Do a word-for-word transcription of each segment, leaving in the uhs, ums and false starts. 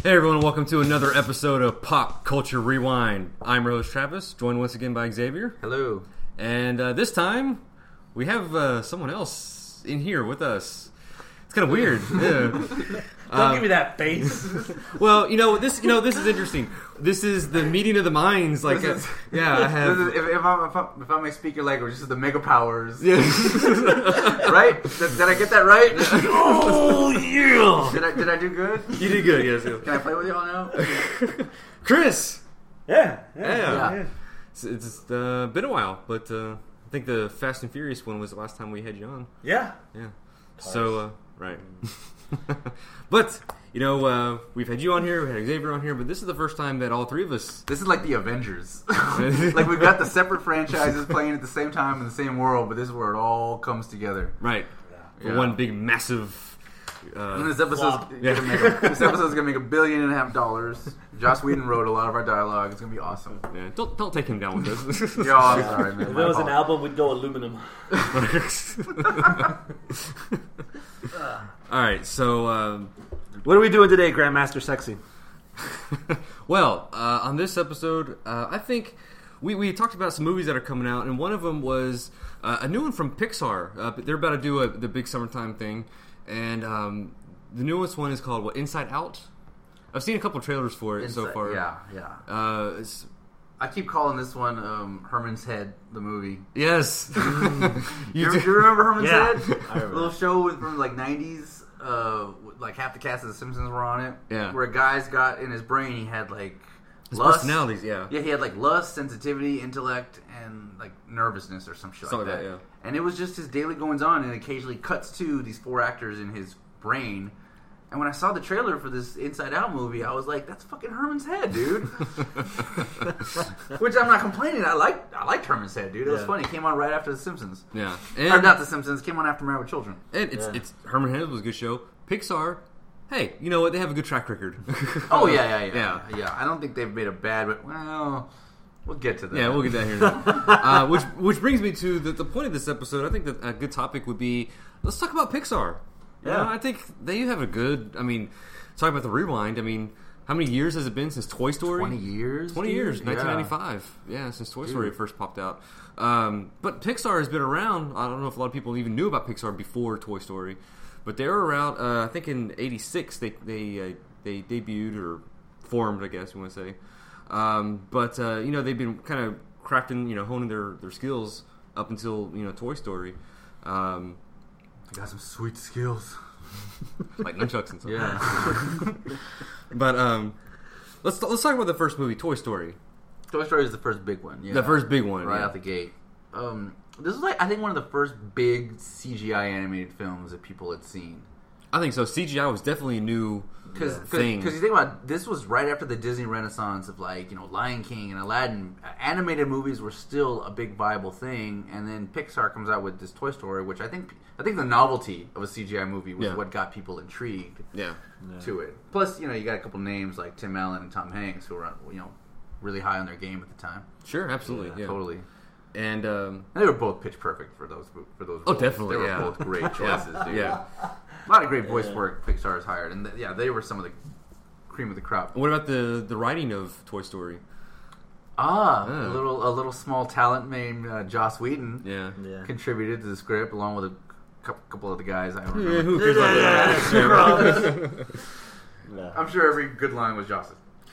Hey everyone, welcome to another episode of Pop Culture Rewind. I'm your host Travis, joined once again by Xavier. Hello. And uh, this time, we have uh, someone else in here with us. It's kind of weird. Yeah. Don't um, give me that face. Well, you know this. You know this is interesting. This is the meeting of the minds. Like, is, uh, yeah, I have. Is, if, if, I'm, if, I'm, if I may speak your language, this is the mega powers. Yeah. Right? Did, did I get that right? Oh yeah. Did I did I do good? You did good. Yes. Can I play with y'all now? Chris. Yeah. Yeah. Yeah. yeah. It's, it's uh, been a while, but uh, I think the Fast and Furious one was the last time we had you on. Yeah. Yeah. So uh, right. But, you know, uh, we've had you on here, we had Xavier on here, but this is the first time that all three of us... This is like the Avengers. Like, we've got the separate franchises playing at the same time in the same world, but this is where it all comes together. Right. Yeah. For Yeah. one big, massive... Uh, And this episode's flop. gonna Yeah. make a, this episode's gonna make a billion and a half dollars. Joss Whedon wrote a lot of our dialogue. It's gonna be awesome. yeah, don't don't take him down with this. Yo, I'm sorry, man. If My it was an fault. album, we'd go aluminum. All right, so... Um, What are we doing today, Grandmaster Sexy? well, uh, on this episode, uh, I think we, we talked about some movies that are coming out, and one of them was uh, a new one from Pixar. Uh, they're about to do a, the big summertime thing, and um, the newest one is called, what, Inside Out? I've seen a couple trailers for it so Inside- far. Yeah, yeah. Uh, it's, I keep calling this one um, Herman's Head, the movie. yes. You, you do do. you remember Herman's Yeah. Head? I remember A little show with, from like nineties. Uh, like half the cast of The Simpsons were on it. Yeah. Where a guy's got in his brain, he had like His lust. personalities, yeah. Yeah, he had like lust, sensitivity, intellect, and like nervousness or some shit Something like like that. that, And it was just his daily goings on, and occasionally cuts to these four actors in his brain. And when I saw the trailer for this Inside Out movie, I was like, "That's fucking Herman's Head, dude." Which I'm not complaining. I liked, I liked Herman's Head, dude. It was Yeah. funny. It came on right after The Simpsons. Yeah. Or And, not The Simpsons. It came on after Married with Children. and it's, Yeah. it's Herman Head was a good show. Pixar, hey, you know what? They have a good track record. Oh yeah, yeah, yeah, Yeah. yeah. I don't think they've made a bad, but well, we'll get to that. Yeah, we'll get that here in a minute. uh, which which brings me to the, the point of this episode. I think that a good topic would be, let's talk about Pixar. You Yeah. know, I think they have a good, I mean, talk about the rewind. I mean, how many years has it been since Toy Story? Twenty years. twenty dude? years, Yeah. nineteen ninety-five. Yeah, since Toy Story Dude. first popped out. Um, but Pixar has been around. I don't know if a lot of people even knew about Pixar before Toy Story. But they were around, uh, I think in eighty-six they they uh, they debuted or formed, I guess you want to say. Um, but uh, you know, they've been kind of crafting, you know, honing their, their skills up until, you know, Toy Story. Um, They got some sweet skills. like nunchucks and stuff. Yeah. But um, let's let's talk about the first movie, Toy Story. Toy Story is the first big one. Yeah. The first big one, right yeah. out the gate. Um, this is like I think one of the first big C G I animated films that people had seen. I think so. C G I was definitely a new Because thing. you think about it, this was right after the Disney Renaissance of like you know Lion King and Aladdin. Animated movies were still a big viable thing, and then Pixar comes out with this Toy Story, which I think I think the novelty of a C G I movie was Yeah. what got people intrigued Yeah. to it. Plus, you know, you got a couple names like Tim Allen and Tom Hanks who were you know really high on their game at the time. Sure, absolutely. Yeah. Totally. And um, And they were both pitch perfect for those for those. Oh, roles. definitely, They were yeah. both great choices, dude. yeah. A lot of great voice work Pixar has hired, and th- yeah, they were some of the cream of the crop. What about the the writing of Toy Story? Ah, Ah. a little a little small talent named uh, Joss Whedon Yeah. Yeah. contributed to the script along with a couple, couple of the guys. I don't Yeah, remember. who cares about that? No. I'm sure every good line was Joss's.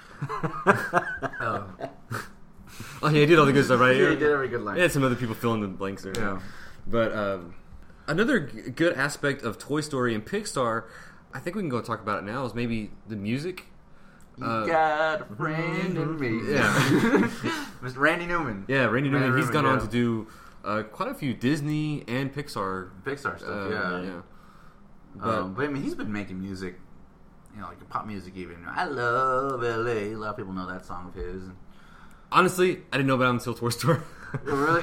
um, Oh, yeah, he did all the good stuff, right? yeah, he did every good line. They had some other people fill in the blanks there. Yeah. But um, another g- good aspect of Toy Story and Pixar, I think we can go talk about it now, is maybe the music. You Uh, got a friend in me. Yeah. Mister Randy Newman. Yeah, Randy Newman, Randy he's gone on yeah. to do uh, quite a few Disney and Pixar. Pixar stuff. Uh, yeah. yeah. But, Um, but I mean, he's been making music, you know, like pop music even. I love L A. A lot of people know that song of his. honestly, I didn't know about him until Toy Story. Really?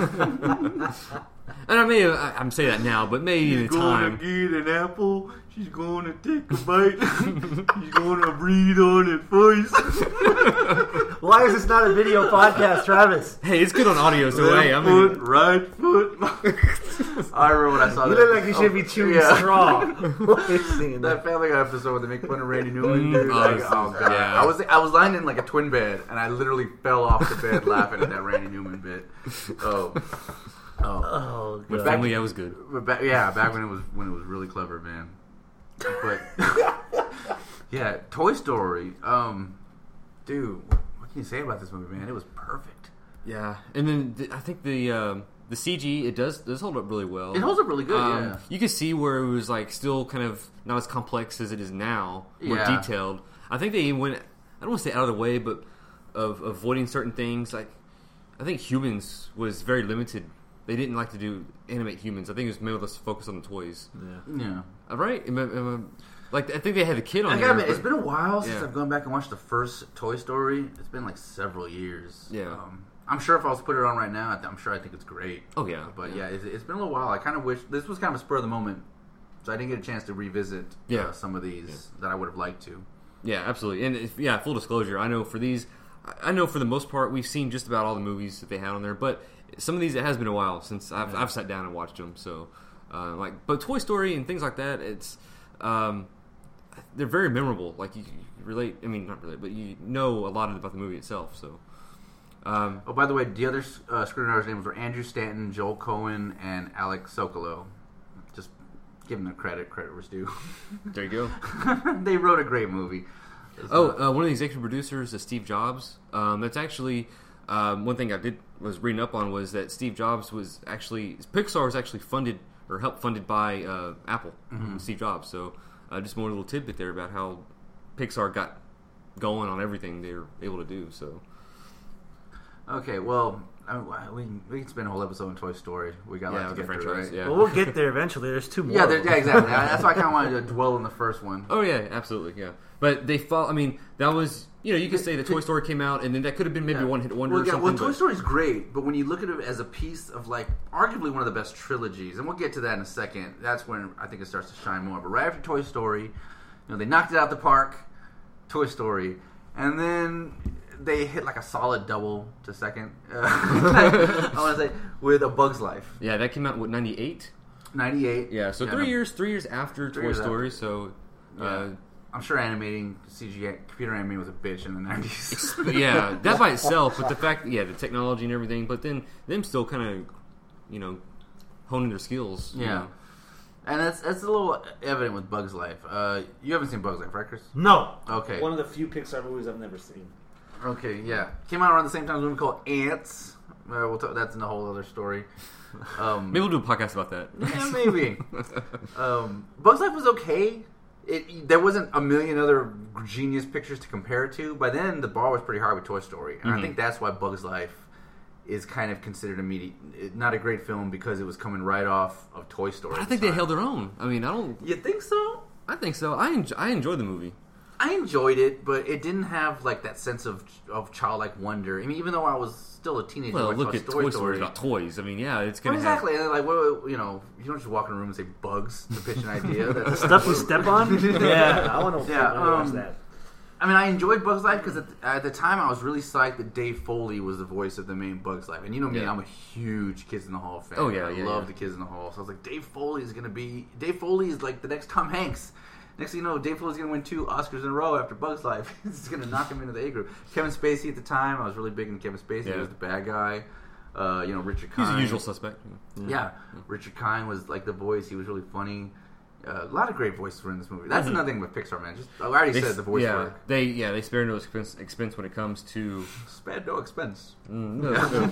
And I may have, I- I'm saying that now, but maybe in time. get an apple. She's gonna take a bite. She's gonna breathe on it first. Why is this not a video podcast, Travis? Hey, it's good on audio, so hey, I foot, mean, right foot. I remember when I saw You that. look like you should be chewing yeah. straw. What are you singing That Family Guy episode where they make fun of Randy Newman, dude. Oh, Like, this oh is- god, yeah. I was I was lying in like a twin bed, and I literally fell off the bed laughing at that Randy Newman bit. Oh, oh, Oh, but God. Family Guy was good. but back, yeah, back when it was when it was really clever, man. But yeah, Toy Story. Um, dude, what can you say about this movie, man? It was perfect. Yeah, and then the, I think the um, the C G it does does hold up really well. It holds up really good. Um, yeah. You can see where it was like still kind of not as complex as it is now, more Yeah. detailed. I think they even went, I don't want to say out of the way, but of avoiding certain things. Like, I think humans was very limited. They didn't like to do animate humans. I think it was mainly let's focus on the toys. Yeah. Yeah. Uh, right? Am I- am I- like I think they had a kid on I there. gotta admit, it's but- been a while since Yeah. I've gone back and watched the first Toy Story. It's been like several years. Yeah. Um, I'm sure if I was to put it on right now, I'm sure I think it's great. Oh yeah, But yeah, it's, it's been a little while. I kind of wish this was kind of a spur of the moment, so I didn't get a chance to revisit Yeah. uh, some of these that I would have liked to. Yeah, absolutely. And if, yeah, full disclosure, I know for these, I know for the most part we've seen just about all the movies that they had on there. But some of these, it has been a while since I've, I've sat down and watched them. So, uh, like, but Toy Story and things like that, it's um, they're very memorable. Like you, you relate. I mean, not relate, but you know a lot about the movie itself. So, um, Oh, by the way, the other uh, screenwriters' names were Andrew Stanton, Joel Cohen, and Alex Sokolow. Just give them the credit. Credit was due. there you go. They wrote a great movie. It's Oh, not- uh, one of the executive producers is Steve Jobs. Um, that's actually um, one thing I did was reading up on was that Steve Jobs was actually Pixar was actually funded or helped funded by uh, Apple. Steve Jobs. So uh, just more little tidbit there about how Pixar got going on everything they were able to do. So Okay, well, I, we can, we can spend a whole episode on Toy Story. We got a yeah, lot the to get through, franchise. right? Yeah. Well, we'll get there eventually. There's two more. Yeah, of there- them. yeah, exactly. That's why I kind of wanted to dwell on the first one. Oh yeah, absolutely, yeah. But they follow. I mean, that was you know you could say the Toy Story came out, and then that could have been maybe Yeah. one hit wonder Well, or yeah, something. well, Toy but- Story's great, but when you look at it as a piece of like arguably one of the best trilogies, and we'll get to that in a second. That's when I think it starts to shine more. But right after Toy Story, you know, they knocked it out the park. Toy Story, and then they hit like a solid double to second. Uh, I want to say with A Bug's Life, yeah, that came out what ninety-eight. ninety-eight. Yeah, so three years, three years after Three Toy years Story. So. Yeah. Uh, I'm sure animating C G I, computer animating was a bitch in the nineties. yeah, that by itself, but the fact, yeah, the technology and everything, but then them still kind of, you know, honing their skills. you Yeah. know. And that's that's a little evident with Bug's Life. Uh, you haven't seen Bug's Life, right, Chris? No. Okay. One of the few Pixar movies I've never seen. Okay, yeah. Came out around the same time as a movie called Ants. Uh, we'll talk, that's in a whole other story. Um, Maybe we'll do a podcast about that. yeah, maybe. um, Bug's Life was okay. It, there wasn't a million other genius pictures to compare it to. By then, the bar was pretty high with Toy Story, and Mhm. I think that's why Bug's Life is kind of considered a medi- not a great film because it was coming right off of Toy Story. I at think the they time. held their own. I mean, I don't. You think so? I think so. I enjoy, I enjoyed the movie. I enjoyed it, but it didn't have like that sense of of childlike wonder. I mean, even though I was still a teenager, Well, when I look saw at Toy Toy Story. Story about toys. I mean, yeah, it's Well, gonna have. exactly, and then, like, what, you know, you don't just walk in a room and say bugs to pitch an idea. That's, Stuff you step on? Yeah, I want to Yeah, watch um, that. I mean, I enjoyed Bugs Life because at, at the time I was really psyched that Dave Foley was the voice of the main Bugs Life. And you know me, Yeah. I'm a huge Kids in the Hall fan. Oh, yeah, I yeah, love yeah. the Kids in the Hall. So I was like, Dave Foley is going to be... Dave Foley is like the next Tom Hanks. Next thing you know, Dave Foley's going to win two Oscars in a row after Bugs Life. It's going to knock him into the A group. Kevin Spacey at the time, I was really big in Kevin Spacey. Yeah. He was the bad guy. Uh, you know, Richard He's Kind. a usual suspect. Yeah, Richard Kind was like the voice. He was really funny. Uh, a lot of great voices were in this movie. That's Mhm. another thing with Pixar, man. Just I already They, said the voice yeah, work. they yeah they spare no expense, expense when it comes to. Spared no expense. Mm, no, no.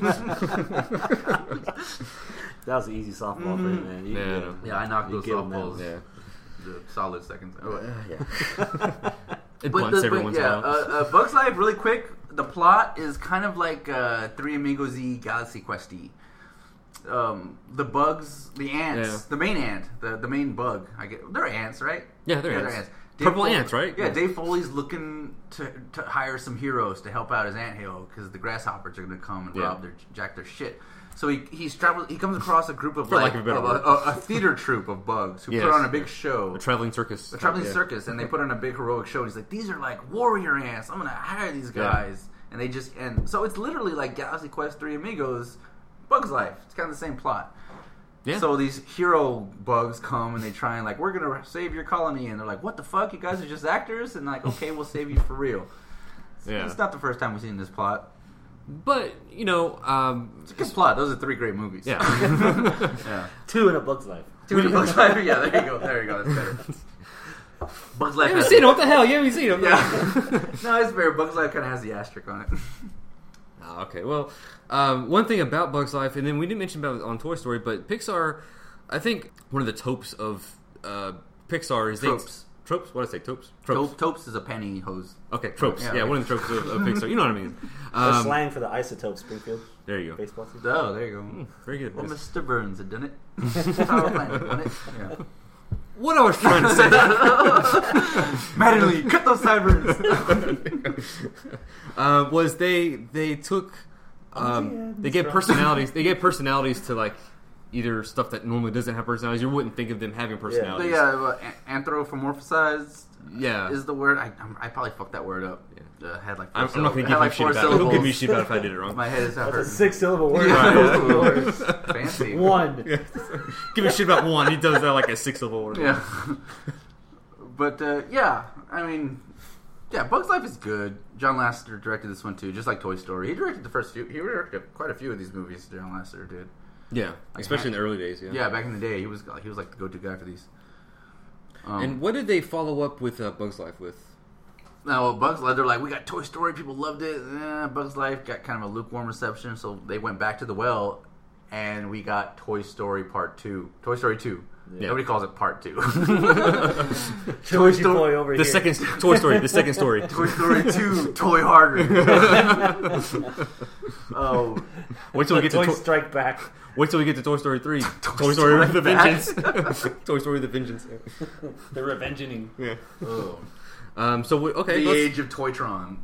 That was an easy softball for you, man. You, Yeah, you- I know. Yeah, I knocked You those give 'em softballs. yeah, The solid seconds. Oh, Uh, yeah. It But blunts the- every but once yeah, in a while. uh, uh, Bugs Life, really quick. The plot is kind of like uh, Three Amigos y Galaxy Quest-y. Um, the bugs, the ants, Yeah. the main ant, the the main bug. I get they're ants, right? Yeah, they're ants. Dave Purple Foley- ants, right? Yeah, Yeah. Dave Foley's looking to, to hire some heroes to help out his anthill because the grasshoppers are going to come and Yeah. rob their jack their shit. So he he's traveled. He comes across a group of For like lack of a better a, word. a, a theater troupe of bugs who Yes. put on a big show. A traveling circus. A traveling Yeah. circus, and they put on a big heroic show. And he's like, "These are like warrior ants. I'm gonna hire these Yeah. guys." and they just and so it's literally like Galaxy Quest Three Amigos, Bugs Life. It's kind of the same plot. Yeah. So these hero bugs come and they try and like, we're gonna save your colony, and they're like, what the fuck? You guys are just actors, and like, okay, we'll save you for real. Yeah. It's not the first time we've seen this plot. But you know, um, It's a good plot. Those are three great movies. yeah. yeah. Two in a Bug's Life. Two in Bugs Life. Yeah, there you go. There you go. That's better. Bugs Life. You haven't has- seen him? What the hell? You haven't seen him? Yeah. No, it's fair. Bugs Life kind of has the asterisk on it. Oh, okay, well, um, one thing about Bugs Life, and then we didn't mention about it on Toy Story, but Pixar, I think one of the tropes of uh, Pixar is Tropes. They, tropes? What did I say? Tropes? Tropes. Tropes is a pantyhose. Okay, tropes. Yeah, Yeah, right. one of the tropes of, of Pixar. You know what I mean? The Um, slang for the isotope Springfield there you go. baseball team. Oh, there you go. Hmm, very good. Well, Mister Burns had done it. Power plant had done it. Yeah. What I was trying to say. Mattingly, cut those sideburns. uh, was they they took um, they gave personalities they gave personalities to like either stuff that normally doesn't have personalities. You wouldn't think of them having personalities. The uh, anthropomorphized yeah. is the word. I, I probably fucked that word up. Uh, had like four I'm, I'm not going to syllables. give Had you like shit four about it. Don't give syllables. me shit about it if I did it wrong. My head is not That's a hurting. six syllable word. Yeah. Fancy. One. Give me shit about one. He does that like a six syllable word. Yeah. But uh, yeah, I mean, yeah, Bugs Life is good. John Lasseter directed this one too, just like Toy Story. He directed the first few. He directed quite a few of these movies. John Lasseter did. Yeah, especially in the early days. Yeah. Yeah, back in the day, he was he was like the go-to guy for these. Um, And what did they follow up with uh, Bugs Life with? No, Bugs Life, they're like, we got Toy Story, people loved it. Eh, Bugs Life got kind of a lukewarm reception, so they went back to the well, and we got Toy Story Part two. Toy Story two. Yeah. Nobody calls it Part two. Toy Story over The here. second Toy Story. The second story. Toy Story two, Toy Harder. Oh, Wait till we get to Toy Toy- Strike Back. Wait till we get to Toy Story three. Toy, Story Story with the Back. Vengeance. Toy Story with the Vengeance. The Revengeing. Yeah. oh. Um. So we, okay. The let's- Age of Toytron.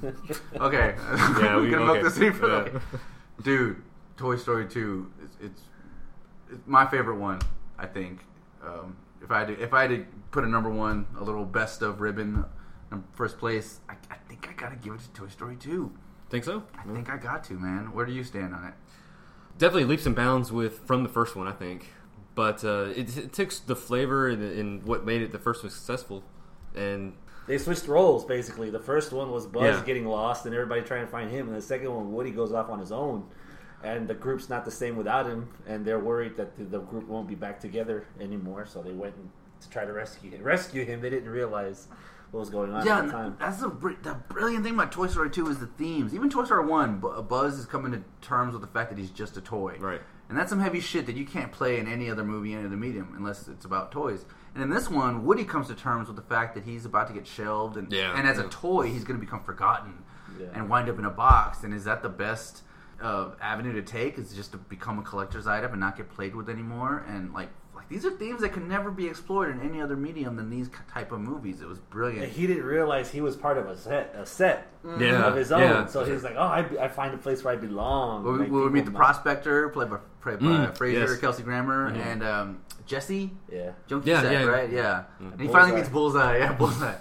okay. Yeah, we We're gonna milk okay. this any further. Yeah. Dude, Toy Story two, it's, it's, it's my favorite one. I think. Um, if I had to, if I had to put a number one, a little best of ribbon, in first place, I, I think I gotta give it to Toy Story two. Think so? I think I got to, man. Where do you stand on it? Definitely leaps and bounds with from the first one, I think. But uh, it, it takes the flavor and, and what made it the first one successful, and They switched roles, basically. The first one was Buzz Yeah. getting lost and everybody trying to find him. And the second one, Woody goes off on his own. And the group's not the same without him. And they're worried that the, the group won't be back together anymore. So they went to try to rescue him. Rescue him. They didn't realize what was going on Yeah, at the time. that's the br- the brilliant thing about Toy Story two is the themes. Even Toy Story one, Bu- Buzz is coming to terms with the fact that he's just a toy. right. And that's some heavy shit that you can't play in any other movie, any other medium, unless it's about toys. And in this one, Woody comes to terms with the fact that he's about to get shelved, and Yeah. and as Yeah. a toy, he's going to become forgotten Yeah. and wind up in a box. And is that the best uh, avenue to take? Is just to become a collector's item and not get played with anymore? And like, like these are themes that can never be explored in any other medium than these type of movies. It was brilliant. And he didn't realize he was part of a set, a set Yeah. of his own. Yeah. So he was like, "Oh, I, I find a place where I belong." We, Like, we would meet the people- prospector, played by, played by Mm, Fraser, yes. Kelsey Grammer, Mhm. and um, Jesse. Yeah. Joan Yeah, Cusack, yeah. right? Yeah. Mm. And he finally Bullseye. meets Bullseye. Yeah, Bullseye.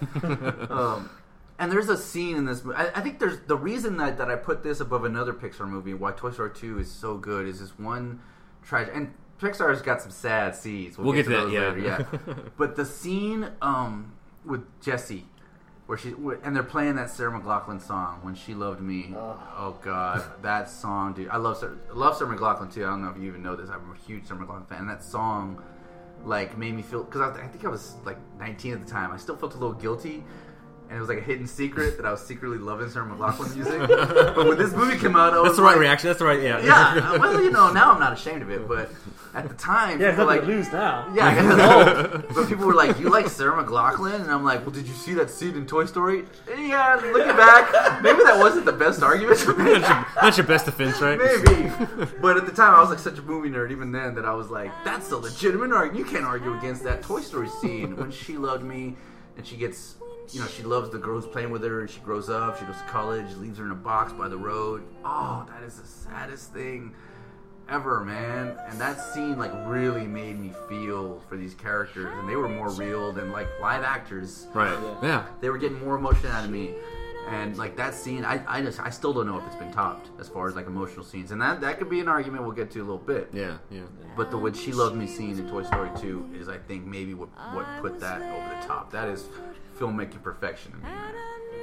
um, and there's a scene in this. I, I think there's the reason that, that I put this above another Pixar movie. Why Toy Story two is so good is this one tragic. And Pixar's got some sad scenes. We'll get to that, those yeah. later, yeah. But the scene um, with Jessie, where she and they're playing that Sarah McLachlan song "When She Loved Me." Oh. Oh God, that song, dude! I love Sarah, I love Sarah McLachlan too. I don't know if you even know this. I'm a huge Sarah McLachlan fan. And that song, like, made me feel because I, I think I was like nineteen at the time. I still felt a little guilty. And it was like a hidden secret that I was secretly loving Sarah McLachlan music. But when this movie came out, I was That's the right like, reaction. That's the right. Yeah. yeah, well, you know, now I'm not ashamed of it, but at the time, Yeah, people nothing were to like, lose now. yeah, I guess old. But people were like, "You like Sarah McLachlan?" And I'm like, "Well, did you see that scene in Toy Story?" Yeah, looking back, maybe that wasn't the best argument to make. That's your, that's your best defense, right? Maybe, but at the time, I was like such a movie nerd. Even then, that I was like, "That's a legitimate argument. You can't argue against that Toy Story scene when she loved me, and she gets." You know, she loves the girl who's playing with her, and she grows up, she goes to college, leaves her in a box by the road. Oh, that is the saddest thing ever, man. And that scene, like, really made me feel for these characters, and they were more real than, like, live actors. Right. Yeah. They were getting more emotion out of me. And like that scene, I, I just I still don't know if it's been topped as far as like emotional scenes, and that that could be an argument we'll get to a little bit. Yeah, yeah. But the "When She Loved Me" scene in Toy Story two is, I think, maybe what what put that over the top. That is filmmaking perfection. I mean,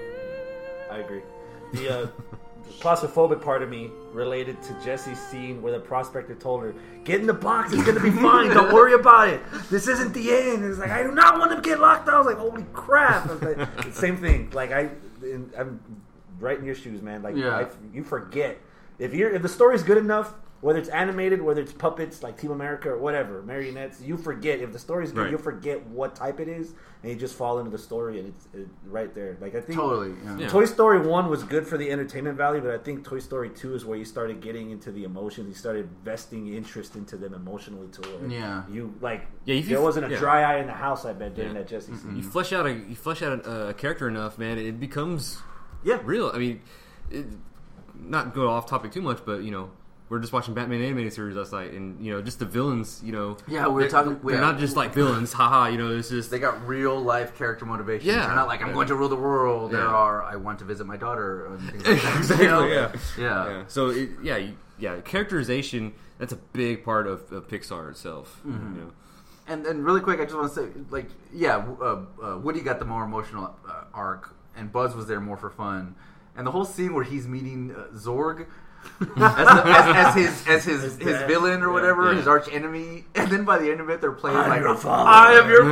I agree. The uh, claustrophobic part of me related to Jessie's scene where the prospector told her, "Get in the box, it's gonna be fine. Don't worry about it. This isn't the end." It's like, I do not want to get locked out. I was like, holy crap! I was like, same thing. Like I, I'm right in your shoes, man. Like Yeah. I, you forget if you're if the story's good enough. Whether it's animated, whether it's puppets like Team America or whatever, marionettes, you forget. If the story's good, Right. you'll forget what type it is, and you just fall into the story, and it's it, right there. Like I think totally. Yeah. Yeah. Toy Story one was good for the entertainment value, but I think Toy Story two is where you started getting into the emotions. You started vesting interest into them emotionally to where Yeah. you like. Yeah, if you- there wasn't a yeah. dry eye in the house. I bet during Yeah. that Jesse scene. You flesh out a you flesh out a, a character enough, man, it becomes Yeah, real. I mean, it, not go off topic too much, but you know, we're just watching Batman animated series last night, and you know, just the villains. You know, Yeah, we were they're- talking- They're yeah. not just like villains, haha. You know, it's just They got real life character motivations. Yeah. They're not like, I'm Yeah. going to rule the world. There Yeah. are, I want to visit my daughter. And things like that. exactly, You know? yeah. Yeah. yeah. So it, yeah, you, yeah, characterization. That's a big part of, of Pixar itself. Mm-hmm. You know? And then really quick, I just want to say, like, yeah, uh, uh, Woody got the more emotional uh, arc, and Buzz was there more for fun. And the whole scene where he's meeting uh, Zorg as, the, as, as his as his his, dad. villain or Yeah. whatever, Yeah. his arch enemy, and then by the end of it, they're playing I'm like your father. I am your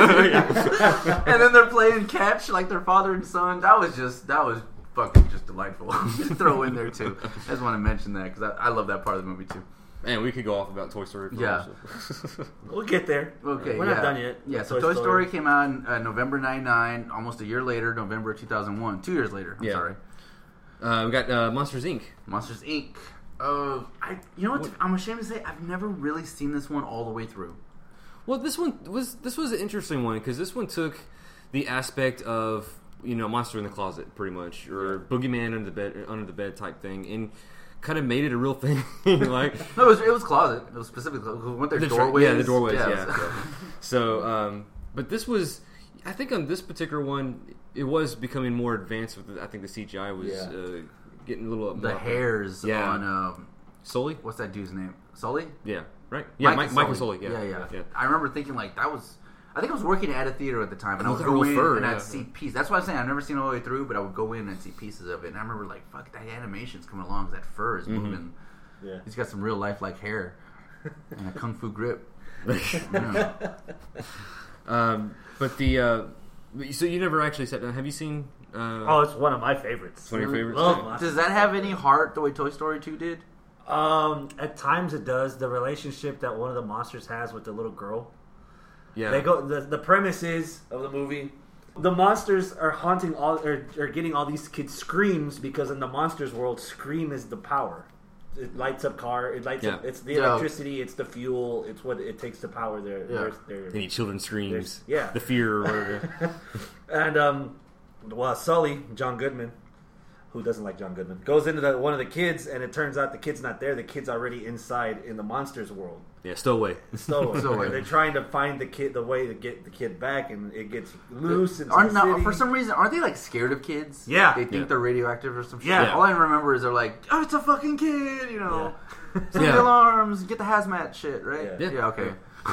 father, and then they're playing catch like their father and son. That was just that was fucking just delightful to throw in there too. I just want to mention that because I, I love that part of the movie too. And we could go off about Toy Story. For Yeah. also. we'll get there. Okay, we're yeah. not done yet. Yeah, so Toy, Story. came out in uh, November ninety-nine, almost a year later, November two thousand one. Two years later, I'm Yeah. sorry. Uh, we got uh, Monsters Incorporated. Monsters Incorporated. Uh, I, you know what? I'm ashamed to say I've never really seen this one all the way through. Well, this one was this was an interesting one because this one took the aspect of you know monster in the closet, pretty much, or boogeyman under the bed under the bed type thing, and kind of made it a real thing. like No, it was, it was closet. It was specifically weren't there That's right. doorways? Yeah, the doorways. Yeah, Yeah. it was- yeah. So, um, but this was, I think, on this particular one, it was becoming more advanced. With the, I think the C G I was Yeah. uh, getting a little the more- hairs Yeah. on um, Sully. what's that dude's name? Sully. Yeah. Right. Yeah. Mike, and Michael Sully. Yeah. yeah, yeah, yeah. I remember thinking like that was. I think I was working at a theater at the time, and I Look would at go real in fur, and yeah. I'd see pieces. That's why I'm saying I've never seen it all the way through, but I would go in and see pieces of it. And I remember like, fuck, that animation's coming along. That fur is moving. Yeah. He's got some real life like hair and a kung fu grip. Yeah. Um, but the uh, so you never actually sat down. Have you seen? Uh, Oh, it's one of my favorites. one of your favorites. Love Yeah. Monsters. Does that have any heart the way Toy Story two did? Um, at times it does. The relationship that one of the monsters has with the little girl. Yeah. They go. The, the premise is of the movie: the monsters are haunting all, or are getting all these kids screams because in the monsters world, scream is the power. It lights up car. It lights up. Yeah. It's the Yeah. electricity. It's the fuel. It's what it takes to power their. Yeah. their, their Any children screams. There's- yeah. The fear or whatever. And um, well, Sully, John Goodman, who doesn't like John Goodman, goes into the, one of the kids, and it turns out the kid's not there. The kid's already inside in the monsters world. yeah. Stowaway. So, Stowaway. and they're trying to find the kid, the way to get the kid back, and it gets loose. into Aren't the not, city. for some reason, aren't they like scared of kids? Yeah. They think Yeah. they're radioactive or some shit. Yeah. All I remember is they're like, oh, it's a fucking kid, you know. Sound Yeah. the alarms, get the hazmat shit, right? Yeah. Yeah. okay.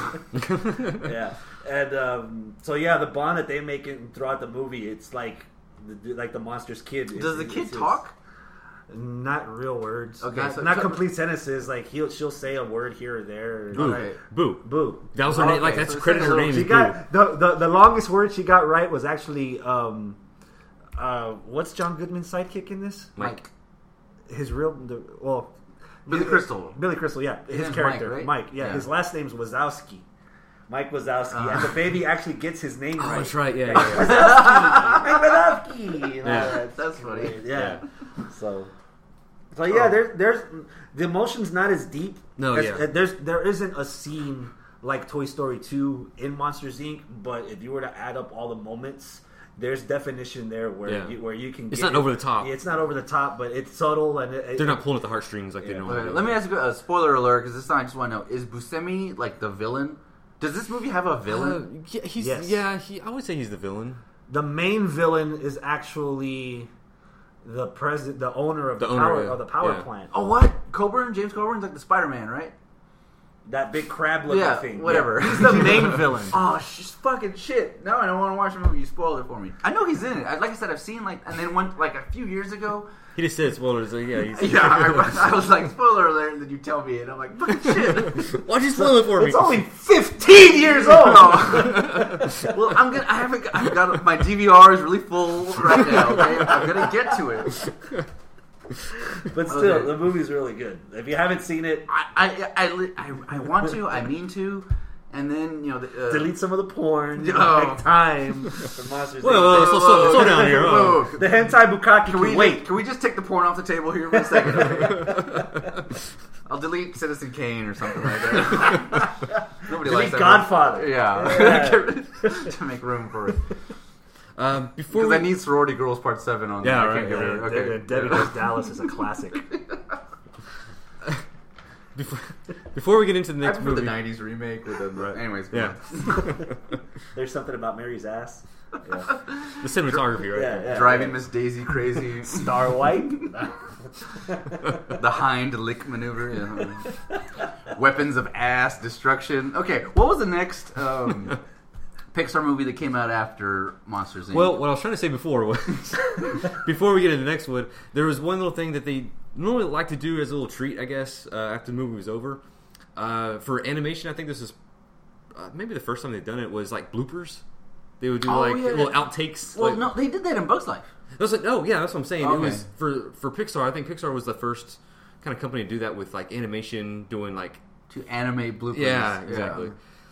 yeah, and um, so yeah, the bond that they make it throughout the movie, it's like, the, like the monster's kid. is- Does the is- kid is- talk? Not real words. Okay, not, so- not so- complete sentences. Like he'll she'll say a word here or there. Boo. Okay. Boo. Boo. That was her Oh, name. okay, Like that's so it's credit like a her little- name. She is got the, the the longest word she got right was actually um, uh, what's John Goodman's sidekick in this? Boo. Mike. His real the, well, Billy Crystal. Billy Crystal, yeah, his name's character, Mike, right? Mike. Yeah, Yeah. his last name's Wazowski. Mike Wazowski, Uh. and the baby actually gets his name Oh, right. that's right. Yeah. Like, yeah, yeah. Wazowski, Mike Wazowski. And all Yeah. that. That's funny. Weird. Yeah. So, so yeah, Oh. there, there's the emotion's not as deep. No, as, yeah. There's there isn't a scene like Toy Story two in Monsters Incorporated, but if you were to add up all the moments, there's definition there where Yeah. you, where you can. It's get not over the top. It's not over the top, but it's subtle and it, They're not pulling at the heartstrings like they Yeah. normally Okay, do. let me ask you a spoiler alert because this time I just want to know: is Buscemi like the villain? Does this movie have a villain? Uh, yeah, he's Yes. yeah. He, I would say he's the villain. The main villain is actually the president, the owner of The the, owner, power yeah. of the power Yeah. plant. Oh, what? Coburn? James Coburn's like the Spider-Man, right? That big crab looking Yeah, thing. whatever. Yeah. He's the main villain. Oh, she's fucking shit. No, I don't want to watch the movie. You spoiled it for me. I know he's in it. I, like I said, I've seen like, and then one like a few years ago. He just said spoilers. Like, yeah, he's, Yeah, I, I was like, spoiler alert, and then you tell me it. I'm like, fucking shit. Why'd you spoil it for me? It's only fifteen years old. Well, I'm gonna. I haven't. I've got my D V R is really full right now. Okay, I'm gonna get to it. But still, Okay. the movie's really good. If you haven't seen it, I, I, I, li- I, I want to. I mean to. And then you know, the, uh, delete some of the porn. Oh. Make time for Monsters. Whoa, whoa, Incorporated. slow, slow, slow down here. Whoa, Oh. whoa. The hentai bukkake Can can we wait. Can we just take the porn off the table here for a second? I'll delete Citizen Kane or something like that. Nobody Delete likes that. Godfather. Yeah, Yeah. to make room for it. Um, before Because we, I need Sorority Girls Part Seven on. Yeah, there. I right, can't get Yeah, rid of it. Okay. Debbie Goes Dallas is a classic. before, before we get into the I next prefer movie, the nineties remake with the. Right. Anyways, go yeah, on. There's something about Mary's ass. Yeah. the cinematography, right? Yeah, yeah. Driving Miss Daisy crazy. Star White. The hind lick maneuver. Yeah. Weapons of ass destruction. Okay, what was the next um, Pixar movie that came out after Monsters Incorporated? Well, what I was trying to say before was, before we get into the next one, there was one little thing that they normally like to do as a little treat, I guess, uh, after the movie was over. Uh, for animation, I think this is uh, maybe the first time they've done it was like bloopers. They would do Oh, like yeah. little outtakes. well, like, no, they did that in Bugs Life. I was like, oh yeah, that's what I'm saying. It Okay. was for for Pixar. I think Pixar was the first kind of company to do that with like animation, doing like To animate bloopers. yeah, exactly.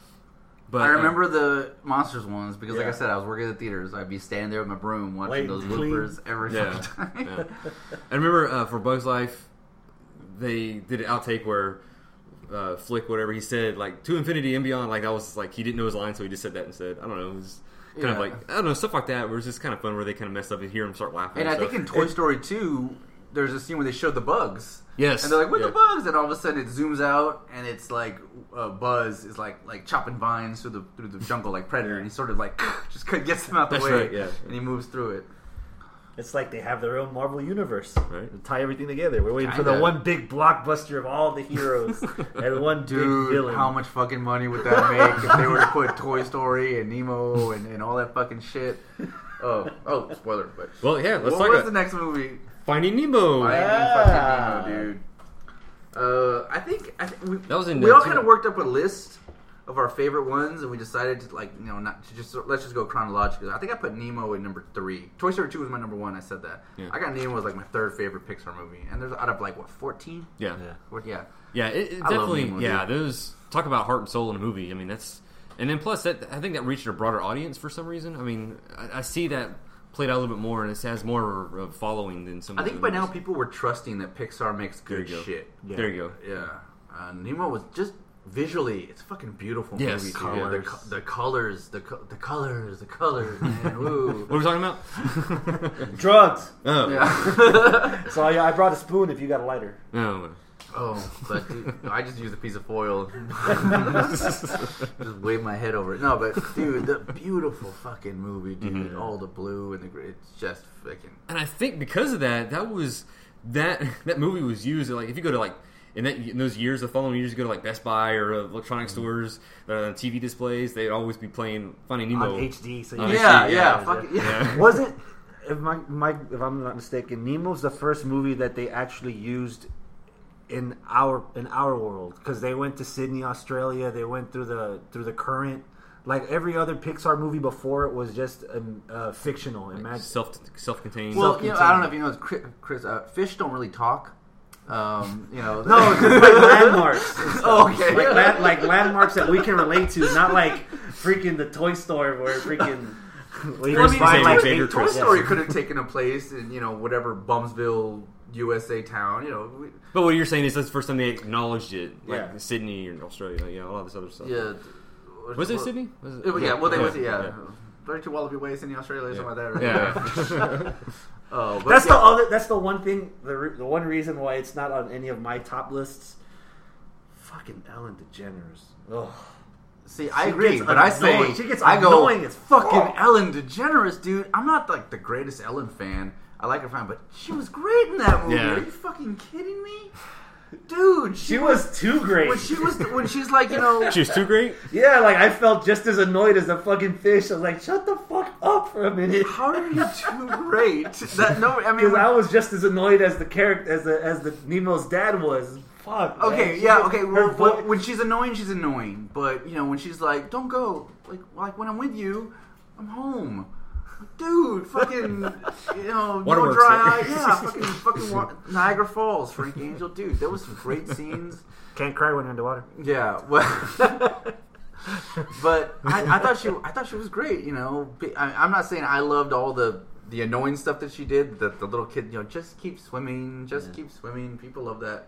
But I uh, remember the Monsters ones because, like Yeah. I said, I was working at the theaters. I'd be standing there with my broom watching Wait, those clean. bloopers every Yeah. fucking time. yeah. I remember uh, for Bugs Life, they did an outtake where uh, Flick, whatever he said, like to infinity and beyond. Like that was like he didn't know his line, so he just said that instead. I don't know. It was kind Yeah. of like I don't know stuff like that. Where it's just kind of fun where they kind of messed up and hear him start laughing. And I stuff. think in Toy Story two, there's a scene where they showed the bugs. yes, And they're like, "Where's yeah. the bugs?" And all of a sudden, it zooms out, and it's like uh, Buzz is like like chopping vines through the through the jungle like Predator, and he sort of like just gets them out the That's way, right, yeah. and he moves through it. It's like they have their own Marvel universe. Right. To tie everything together. We're waiting for Kinda. the one big blockbuster of all the heroes and one big Dude, villain. how much fucking money would that make if they were to put Toy Story and Nemo and, and all that fucking shit? Oh, oh, spoiler! But Well, yeah. Let's what talk was about the next movie? Finding Nemo. Finding Yeah. fucking Nemo, dude. Uh, I think I think we, That was in, we uh, all two- kind of worked up a list of our favorite ones, and we decided to like you know not to just let's just go chronologically. I think I put Nemo at number three. Toy Story two was my number one. I said that. Yeah. I got Nemo as like my third favorite Pixar movie, and there's out of like what fourteen? Yeah. Yeah. What? Yeah. Yeah, it, it I love definitely. Nemo, yeah, dude. those talk about heart and soul in a movie. I mean, that's and then plus that I think that reached a broader audience for some reason. I mean, I, I see that played out a little bit more, and it has more of a following than some. I of think the by now movies. people were trusting that Pixar makes There good you go. shit. Yeah. There you go. Yeah. Uh, Nemo was just visually, it's a fucking beautiful Yes, movie. Dude. colors. The, co- the colors, the co- the colors, the colors, man. Woo. What are we talking about? Drugs. oh, Yeah. So I, I brought a spoon if you got a lighter. no. Oh, but dude, I just used a piece of foil. Just wave my head over it. No, but dude, the beautiful fucking movie, dude. Mhm. All the blue and the gray. It's just fucking. And I think because of that, that was that that movie was used like if you go to like in that in those years, the following years, you go to like Best Buy or uh, electronic stores, uh, T V displays, they'd always be playing Finding Nemo. On H D. So On you H D, Yeah, yeah, yeah, yeah. fuck it, yeah. Yeah. Was it? If my, my if I'm not mistaken, Nemo's the first movie that they actually used in our in our world because they went to Sydney, Australia. They went through the through the current. Like every other Pixar movie before it was just um, uh, fictional. Imagine. Self self-contained. Well, you know, I don't know if you know, it's Chris. Chris uh, fish don't really talk. Um, you know, No, it's like landmarks. and stuff. Oh, okay. Like, land, like landmarks that we can relate to, not like freaking the Toy Store where freaking. We Well, I just mean, buy, Xavier- like, Xavier Toy Twist. Story could have taken a place in you know whatever Bumsville, U S A town. You know, we, But what you're saying is that's the first time they acknowledged it, like Yeah. Sydney or Australia, yeah, all this other stuff. yeah. Was it well, Sydney? Was it? it- yeah, well, they yeah. was yeah. thirty-two Wallaby Way, Sydney, Australia, something like that. Right? Yeah. Oh, but That's yeah. the other. That's the one thing. The re- the one reason why it's not on any of my top lists. Fucking Ellen DeGeneres. Ugh. See, I She agree, gets but I say annoying. She gets I go annoying as fucking fuck. Ellen DeGeneres, dude. I'm not like the greatest Ellen fan. I like her fine, but she was great in that movie. Yeah. Are you fucking kidding me? Dude, She was too great. when she was when she's like, you know, She was too great. Yeah, like I felt just as annoyed as the fucking fish. I was like, shut the fuck up for a minute. how are you too great? That no, I mean, Because when- I was just as annoyed as the character as the as the Nemo's dad was. Fuck. man. okay, She yeah, was- okay. her Well, vo- when, when she's annoying, she's annoying. But you know, when she's like, "Don't go," like, like when I'm with you, I'm home. Dude, fucking, you know, no Waterworks, dry right? eye. Yeah, fucking, fucking wa- Niagara Falls, Frank Angel. Dude, there was some great scenes. Can't cry when you're underwater. Yeah, well, but I, I thought she, I thought she was great. You know, I, I'm not saying I loved all the the annoying stuff that she did. That the little kid, you know, just keep swimming, just Yeah. keep swimming. People love that.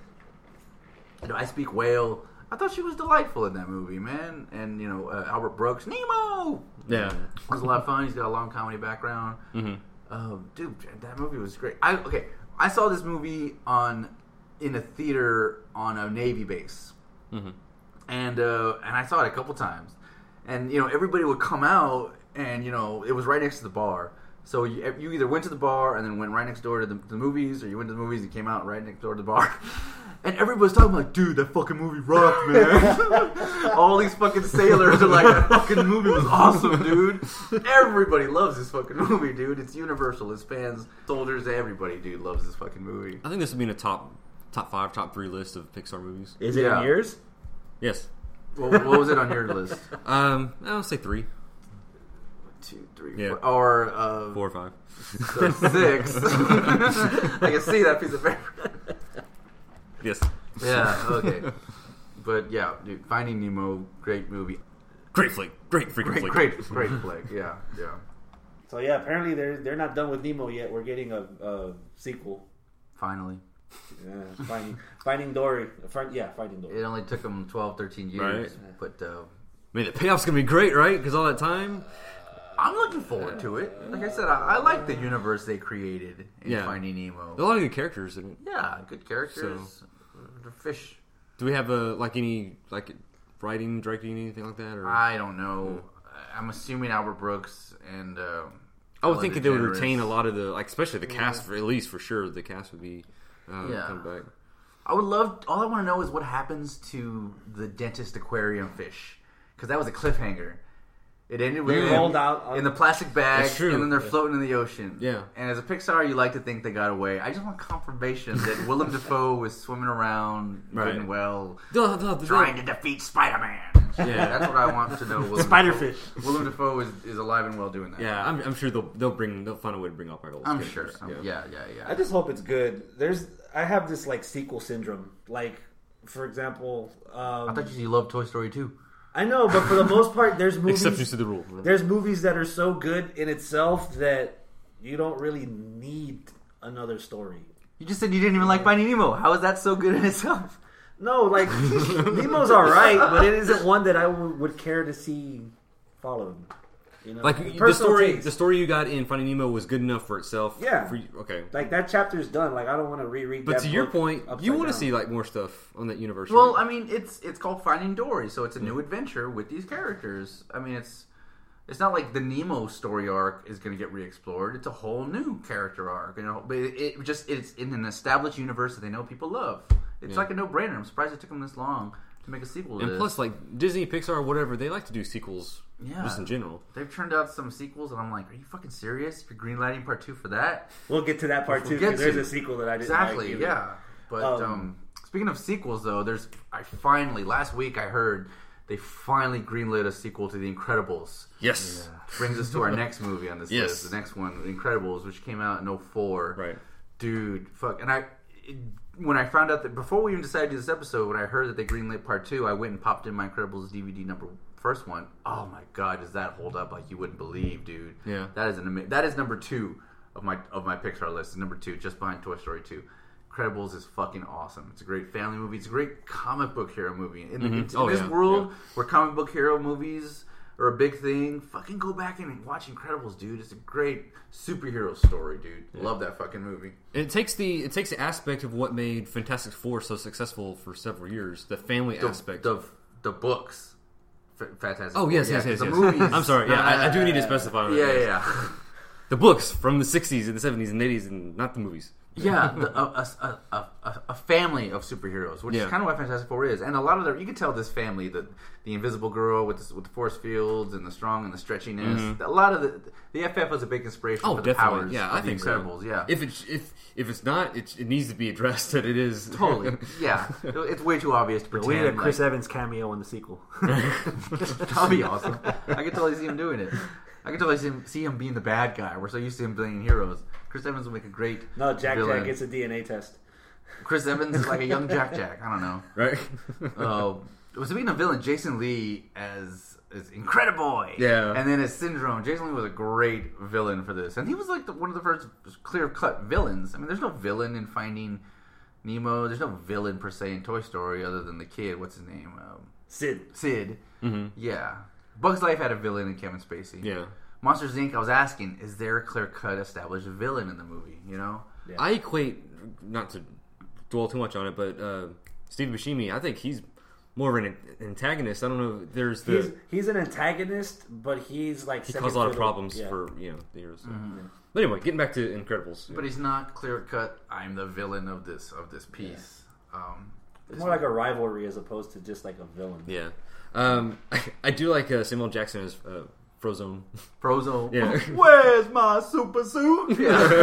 You know, I speak whale. I thought she was delightful in that movie, man. And you know, uh, Albert Brooks, Nemo. Yeah. It was a lot of fun. He's got a long comedy background. Mm-hmm. Um, dude, that movie was great. I okay. I saw this movie on in a theater on a Navy base, Mm-hmm. and uh, and I saw it a couple times. And you know, everybody would come out, and you know, it was right next to the bar. So you, you either went to the bar and then went right next door to the, the movies, or you went to the movies and came out right next door to the bar. And everybody's talking like, dude, that fucking movie rocked, man. All these fucking sailors are like, that fucking movie was awesome, dude. Everybody loves this fucking movie, dude. It's universal. It's fans, soldiers, everybody, dude, loves this fucking movie. I think this would be in a top top five, top three list of Pixar movies. Is it Yeah. in yours? Yes. What, what was it on your list? Um, I'll say three, Two, three, Yeah. four. Or uh, four or five. so six. I can see that piece of paper. Yes. Yeah, okay. But yeah, dude, Finding Nemo, great movie. Great flick. Great freaking Great, flick. great, great flick. Yeah, yeah. So yeah, apparently they're they're not done with Nemo yet. We're getting a, a sequel. Finally. Yeah, finding Finding Dory. Find, yeah, Finding Dory. It only took them twelve, thirteen years. Right. But uh, I mean, the payoff's gonna be great, right? Because all that time. I'm looking forward to it. Like I said, I, I like the universe they created in Yeah. Finding Nemo. There are a lot of good characters in it. Yeah, good characters. The fish. Do we have a like any like writing, directing, anything like that? Or I don't know. I'm assuming Albert Brooks and. Uh, I would Ellen think that they would DeGeneres. retain a lot of the like, especially the cast. For, at least for sure, the cast would be uh, Yeah. come back. I would love. All I want to know is what happens to the dentist aquarium fish, because that was a cliffhanger. It ended with They them rolled out on- in the plastic bag, That's true. and then they're Yeah. floating in the ocean. Yeah. And as a Pixar, you like to think they got away. I just want confirmation that Willem Dafoe was swimming around, Right. doing well, They'll- they'll- they'll- trying to defeat Spider-Man. Yeah. That's what I want to know. Willem Spider-Fish. Dafoe, Willem Dafoe is, is alive and well doing that. Yeah, I'm, I'm sure they'll they'll bring they'll find a way to bring up our old I'm characters. sure. Yeah, yeah, yeah. I just hope it's good. There's I have this like sequel syndrome. Like for example, um, I thought you said you loved Toy Story two. I know, but for the most part, there's movies. Exceptions to the rule. There's movies that are so good in itself that you don't really need another story. You just said you didn't even like Finding Nemo. How is that so good in itself? No, like Nemo's all right, but it isn't one that I w- would care to see followed. You know, Like the Personal story, taste. the story you got in Finding Nemo was good enough for itself. Yeah. For you, okay. Like that chapter's done. Like I don't want to reread. But that to your book point, upside you want to down. see like more stuff on that universe. Well, right? I mean, it's it's called Finding Dory, so it's a new adventure with these characters. I mean, it's it's not like the Nemo story arc is going to get re-explored. It's a whole new character arc, you know. But it, it just it's in an established universe that they know people love. It's Yeah. like a no-brainer. I'm surprised it took them this long to make a sequel to and this. plus, like Disney, Pixar, whatever, they like to do sequels. Yeah. Just in general. They've turned out some sequels, and I'm like, are you fucking serious? You're greenlighting part two for that? We'll get to that part We'll too. get Because there's to. a sequel that I didn't Exactly, like either. yeah. But Um, um, speaking of sequels, though, there's I finally last week I heard they finally greenlit a sequel to The Incredibles. Yes. Brings us to our next movie on this Yes. list. The next one, The Incredibles, which came out in oh four. Right. Dude, fuck. And I, it, when I found out that before we even decided to do this episode, when I heard that they greenlit part two, I went and popped in my Incredibles D V D number first one. Oh my god, does that hold up like you wouldn't believe, dude? Yeah. That is an ama- that is number two of my of my Pixar list. It's number two, just behind Toy Story two. Incredibles is fucking awesome. It's a great family movie. It's a great comic book hero movie. In, the, Mhm. in Oh, this yeah, world yeah. where comic book hero movies are a big thing, fucking go back and watch Incredibles, dude. It's a great superhero story, dude. Love that fucking movie. It takes the it takes the aspect of what made Fantastic Four so successful for several years, the family The, aspect. the the books, F- Fantastic. Oh Four. yes, Yeah, yes, yes. The yes. movies. I'm sorry. Yeah, I, I do need to specify. on that, Yeah, yes. yeah. yeah. the books from the sixties and the seventies and eighties, and not the movies. Yeah, the, a, a, a, a, a family of superheroes, which Yeah. is kind of what Fantastic Four is. And a lot of their, you can tell this family, the the Invisible Girl with the, with the force fields and the strong and the stretchiness. Mhm. A lot of the the F F was a big inspiration Oh, for the definitely. powers Yeah, of I the think Incredibles. so. Yeah, If it's if if it's not, it, it needs to be addressed that it is totally. Yeah, it's way too obvious to We pretend. need a Chris like, Evans cameo in the sequel. that'd be awesome. I can totally see him doing it. I can totally see him, see him being the bad guy. We're so used to him being heroes. Chris Evans will make a great No, Jack villain. Jack gets a D N A test. Chris Evans is like a young Jack Jack. I don't know. right. Oh, uh, speaking of villain, Jason Lee as as Incrediboy. Yeah. And then as Syndrome. Jason Lee was a great villain for this, and he was like the, one of the first clear cut villains. I mean, there's no villain in Finding Nemo. There's no villain per se in Toy Story other than the kid. What's his name? Um, Sid. Sid. hmm Yeah. Bugs Life had a villain in Kevin Spacey. Yeah. Monsters Incorporated. I was asking, is there a clear cut established villain in the movie? You know. Yeah. I equate, not to dwell too much on it, but uh, Steve Buscemi, I think he's more of an antagonist. I don't know. There's the He's he's an antagonist, but he's like he second caused a lot of fiddle. problems Yeah. for you know the heroes. So. Mm-hmm. But anyway, getting back to Incredibles. But he's not clear cut. I'm the villain of this of this piece. Um, It's more like a rivalry as opposed to just like a villain. Yeah, um, I, I do like uh, Samuel Jackson as uh, Frozone. Frozo. Yeah. Where's my super suit?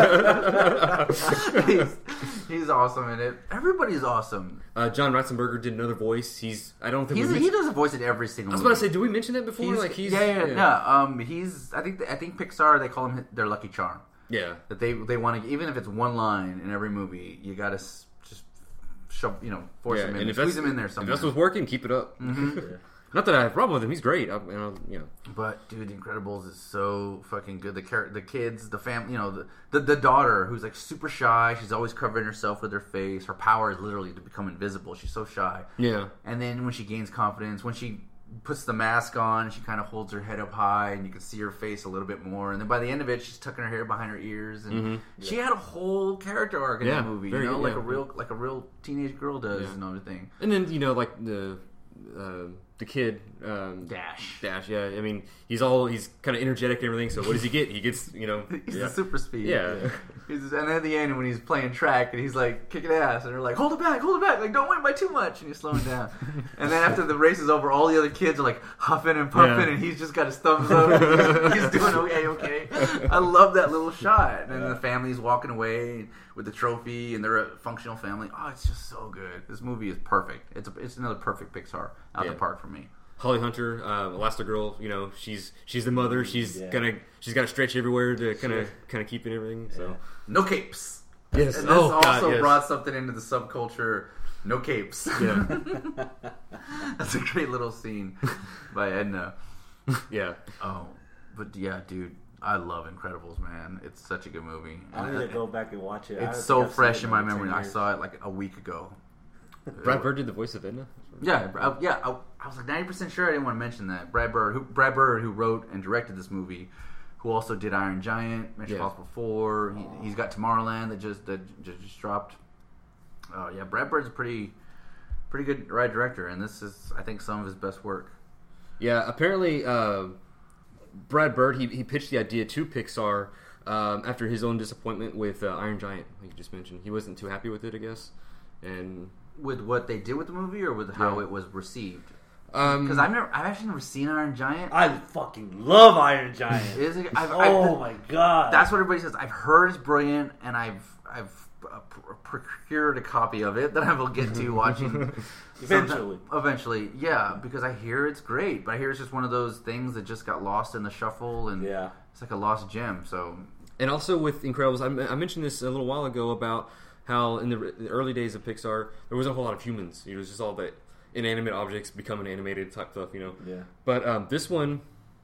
Yeah. he's, he's awesome in it. Everybody's awesome. Uh, John Ratzenberger did another voice. He's I don't think He's, we he mentioned, does a voice in every single I was movie. about to say, do we mention that before? He's, like he's yeah, yeah, yeah, yeah. Um, he's. I think. I think Pixar. They call him their Lucky Charm. yeah. That they they want to. Even if it's one line in every movie, you got to just shove. You know, force Yeah, him in. and if Squeeze that's, him in there if somewhere. that's what's working, keep it up. Mm-hmm. Yeah. Not that I have a problem with him. He's great. I, you know, you know. But dude, The Incredibles is so fucking good. The char- the kids, the family, you know, the, the the daughter who's like super shy. She's always covering herself with her face. Her power is literally to become invisible. She's so shy. Yeah. And then when she gains confidence, when she puts the mask on, she kind of holds her head up high, and you can see her face a little bit more. And then by the end of it, she's tucking her hair behind her ears, and Mm-hmm. she had a whole character arc in Yeah, that movie. very You know, good, like yeah. a real like a real teenage girl does, Yeah. and everything. And then you know, like the uh, the kid um, Dash. Dash. Yeah. I mean, he's all he's kind of energetic and everything. So what does he get? He gets you know. He's yeah. the super speed. Yeah. He's just, and then at the end when he's playing track and he's like kicking ass and they're like, hold it back, hold it back, like don't win by too much, and he's slowing down. And then after the race is over, all the other kids are like huffing and puffing, Yeah. and he's just got his thumbs up. He's doing okay, okay. I love that little shot. And then the family's walking away with the trophy, and they're a functional family. Oh, it's just so good. This movie is perfect. It's a, it's another perfect Pixar out Yeah. the park for me. Holly Hunter, uh, Elastigirl. You know, she's she's the mother. She's Yeah. gonna she's got to stretch everywhere to kind of kind of keep it and everything. So No capes. yes. And this oh also God, yes. brought something into the subculture. No capes. Yeah. That's a great little scene by Edna. Yeah. Oh, but yeah, dude, I love Incredibles, man. It's such a good movie. I need to go back and watch it. I don't It's think so I've seen fresh it in my like ten memory. I years. saw it like a week ago. Brad Bird did the voice of Edna. Yeah, I, yeah. I, I was like ninety percent sure I didn't want to mention that. Brad Bird, who Brad Bird, who wrote and directed this movie, who also did Iron Giant, Mission Yeah. Impossible four. He, he's got Tomorrowland that just that just, just dropped. Oh yeah, Brad Bird's a pretty pretty good ride director, and this is I think some of his best work. Yeah. Apparently, uh, Brad Bird he he pitched the idea to Pixar um, after his own disappointment with uh, Iron Giant, like you just mentioned. He wasn't too happy with it, I guess, and. With what they did with the movie, or with how Yeah. it was received? Um, Because I've never, I've actually never seen Iron Giant. I fucking love Iron Giant. Is it, I've, oh I've, my god. That's what everybody says. I've heard it's brilliant, and I've I've uh, pr- procured a copy of it that I will get to watching Eventually. sometime- Eventually, yeah, because I hear it's great, but I hear it's just one of those things that just got lost in the shuffle, and Yeah. it's like a lost gem. So And also with Incredibles, I, I mentioned this a little while ago about how in the, the early days of Pixar, there wasn't a whole lot of humans. It was just all that inanimate objects becoming animated type stuff, you know. Yeah. But um, this one,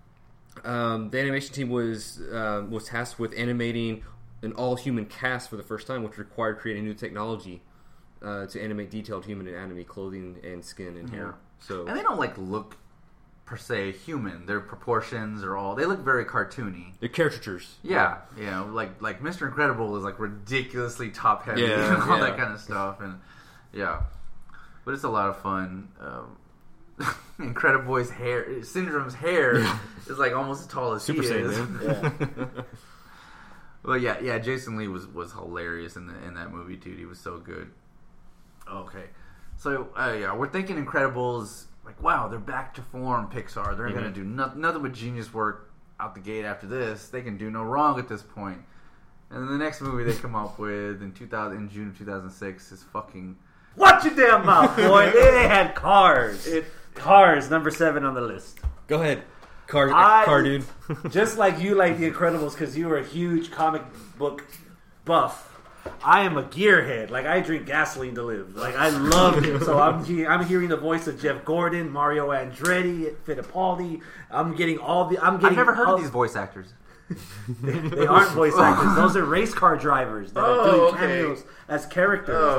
um, the animation team was um, was tasked with animating an all-human cast for the first time, which required creating new technology uh, to animate detailed human anatomy, clothing, and skin and hair. So and they don't like look per se human. Their proportions are all they look very cartoony. they're caricatures. Yeah, you know, like like Mister Incredible is like ridiculously top heavy Yeah, and all yeah. that kind of stuff, and yeah, but it's a lot of fun. Um, Incrediboy's hair, Syndrome's hair is like almost as tall as Super he Saiyan, is. man. Yeah. Well, yeah, yeah. Jason Lee was, was hilarious in the in that movie, dude. He was so good. Okay, so uh, yeah, we're thinking Incredibles. Like, wow, they're back to form. Pixar. They're mm-hmm. gonna do no, nothing but genius work out the gate after this. They can do no wrong at this point. And then the next movie they come up with in two thousand in June of two thousand six is fucking. Watch your damn mouth, boy. They had Cars. It, Cars, number seven on the list. Go ahead. Car, I, car dude. Just like you like The Incredibles because you were a huge comic book buff. I am a gearhead. Like, I drink gasoline to live. Like, I love it. So I'm he- I'm hearing the voice of Jeff Gordon, Mario Andretti, Fittipaldi. I'm getting all the. I'm getting. I've never heard all, of these voice actors. they, they aren't voice actors. Those are race car drivers that are oh, doing okay. cameos as characters. Oh.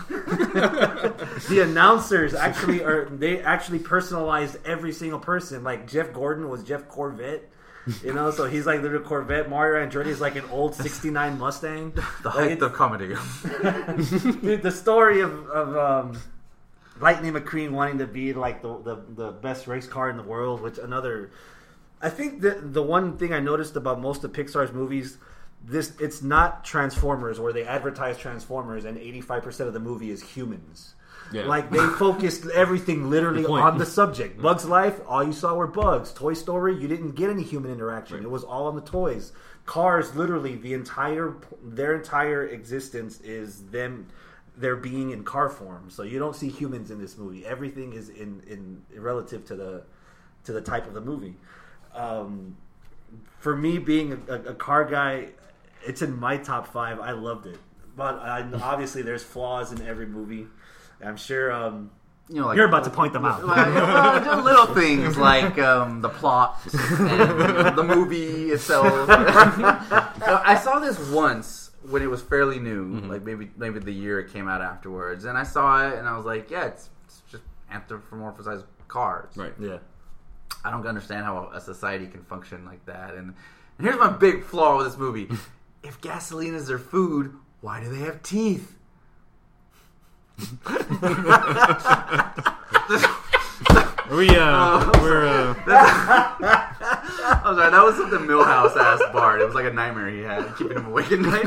Like, the announcers actually are. They actually personalized every single person. Like Jeff Gordon was Jeff Corvette. You know, so he's like the Corvette. Mario Andretti is like an old sixty-nine Mustang. The like height of comedy. Dude, the story of, of um, Lightning McQueen wanting to be like the, the the best race car in the world, which another. I think that the one thing I noticed about most of Pixar's movies, this it's not Transformers where they advertise Transformers and eighty-five percent of the movie is humans. Yeah. Like they focused everything literally on the subject. Bugs Life, all you saw were bugs. Toy Story, you didn't get any human interaction. Right. It was all on the toys. Cars, literally the entire their entire existence is them their being in car form. So you don't see humans in this movie. Everything is in, in relative to the to the type of the movie. Um, for me, being a, a car guy, it's in my top five. I loved it, but I, obviously there's flaws in every movie. I'm sure um, you know, like, you're about to point them out. Well, just little things like um, the plot and the movie itself. I saw this once when it was fairly new, mm-hmm. like maybe maybe the year it came out afterwards, and I saw it and I was like, yeah, it's, it's just anthropomorphized cars, right? Yeah. I don't understand how a society can function like that. And, and here's my big flaw with this movie. If gasoline is their food, why do they have teeth? we, uh, we're, uh... I'm sorry, that was something Milhouse asked Bart. It was like a nightmare he had, keeping him awake at night.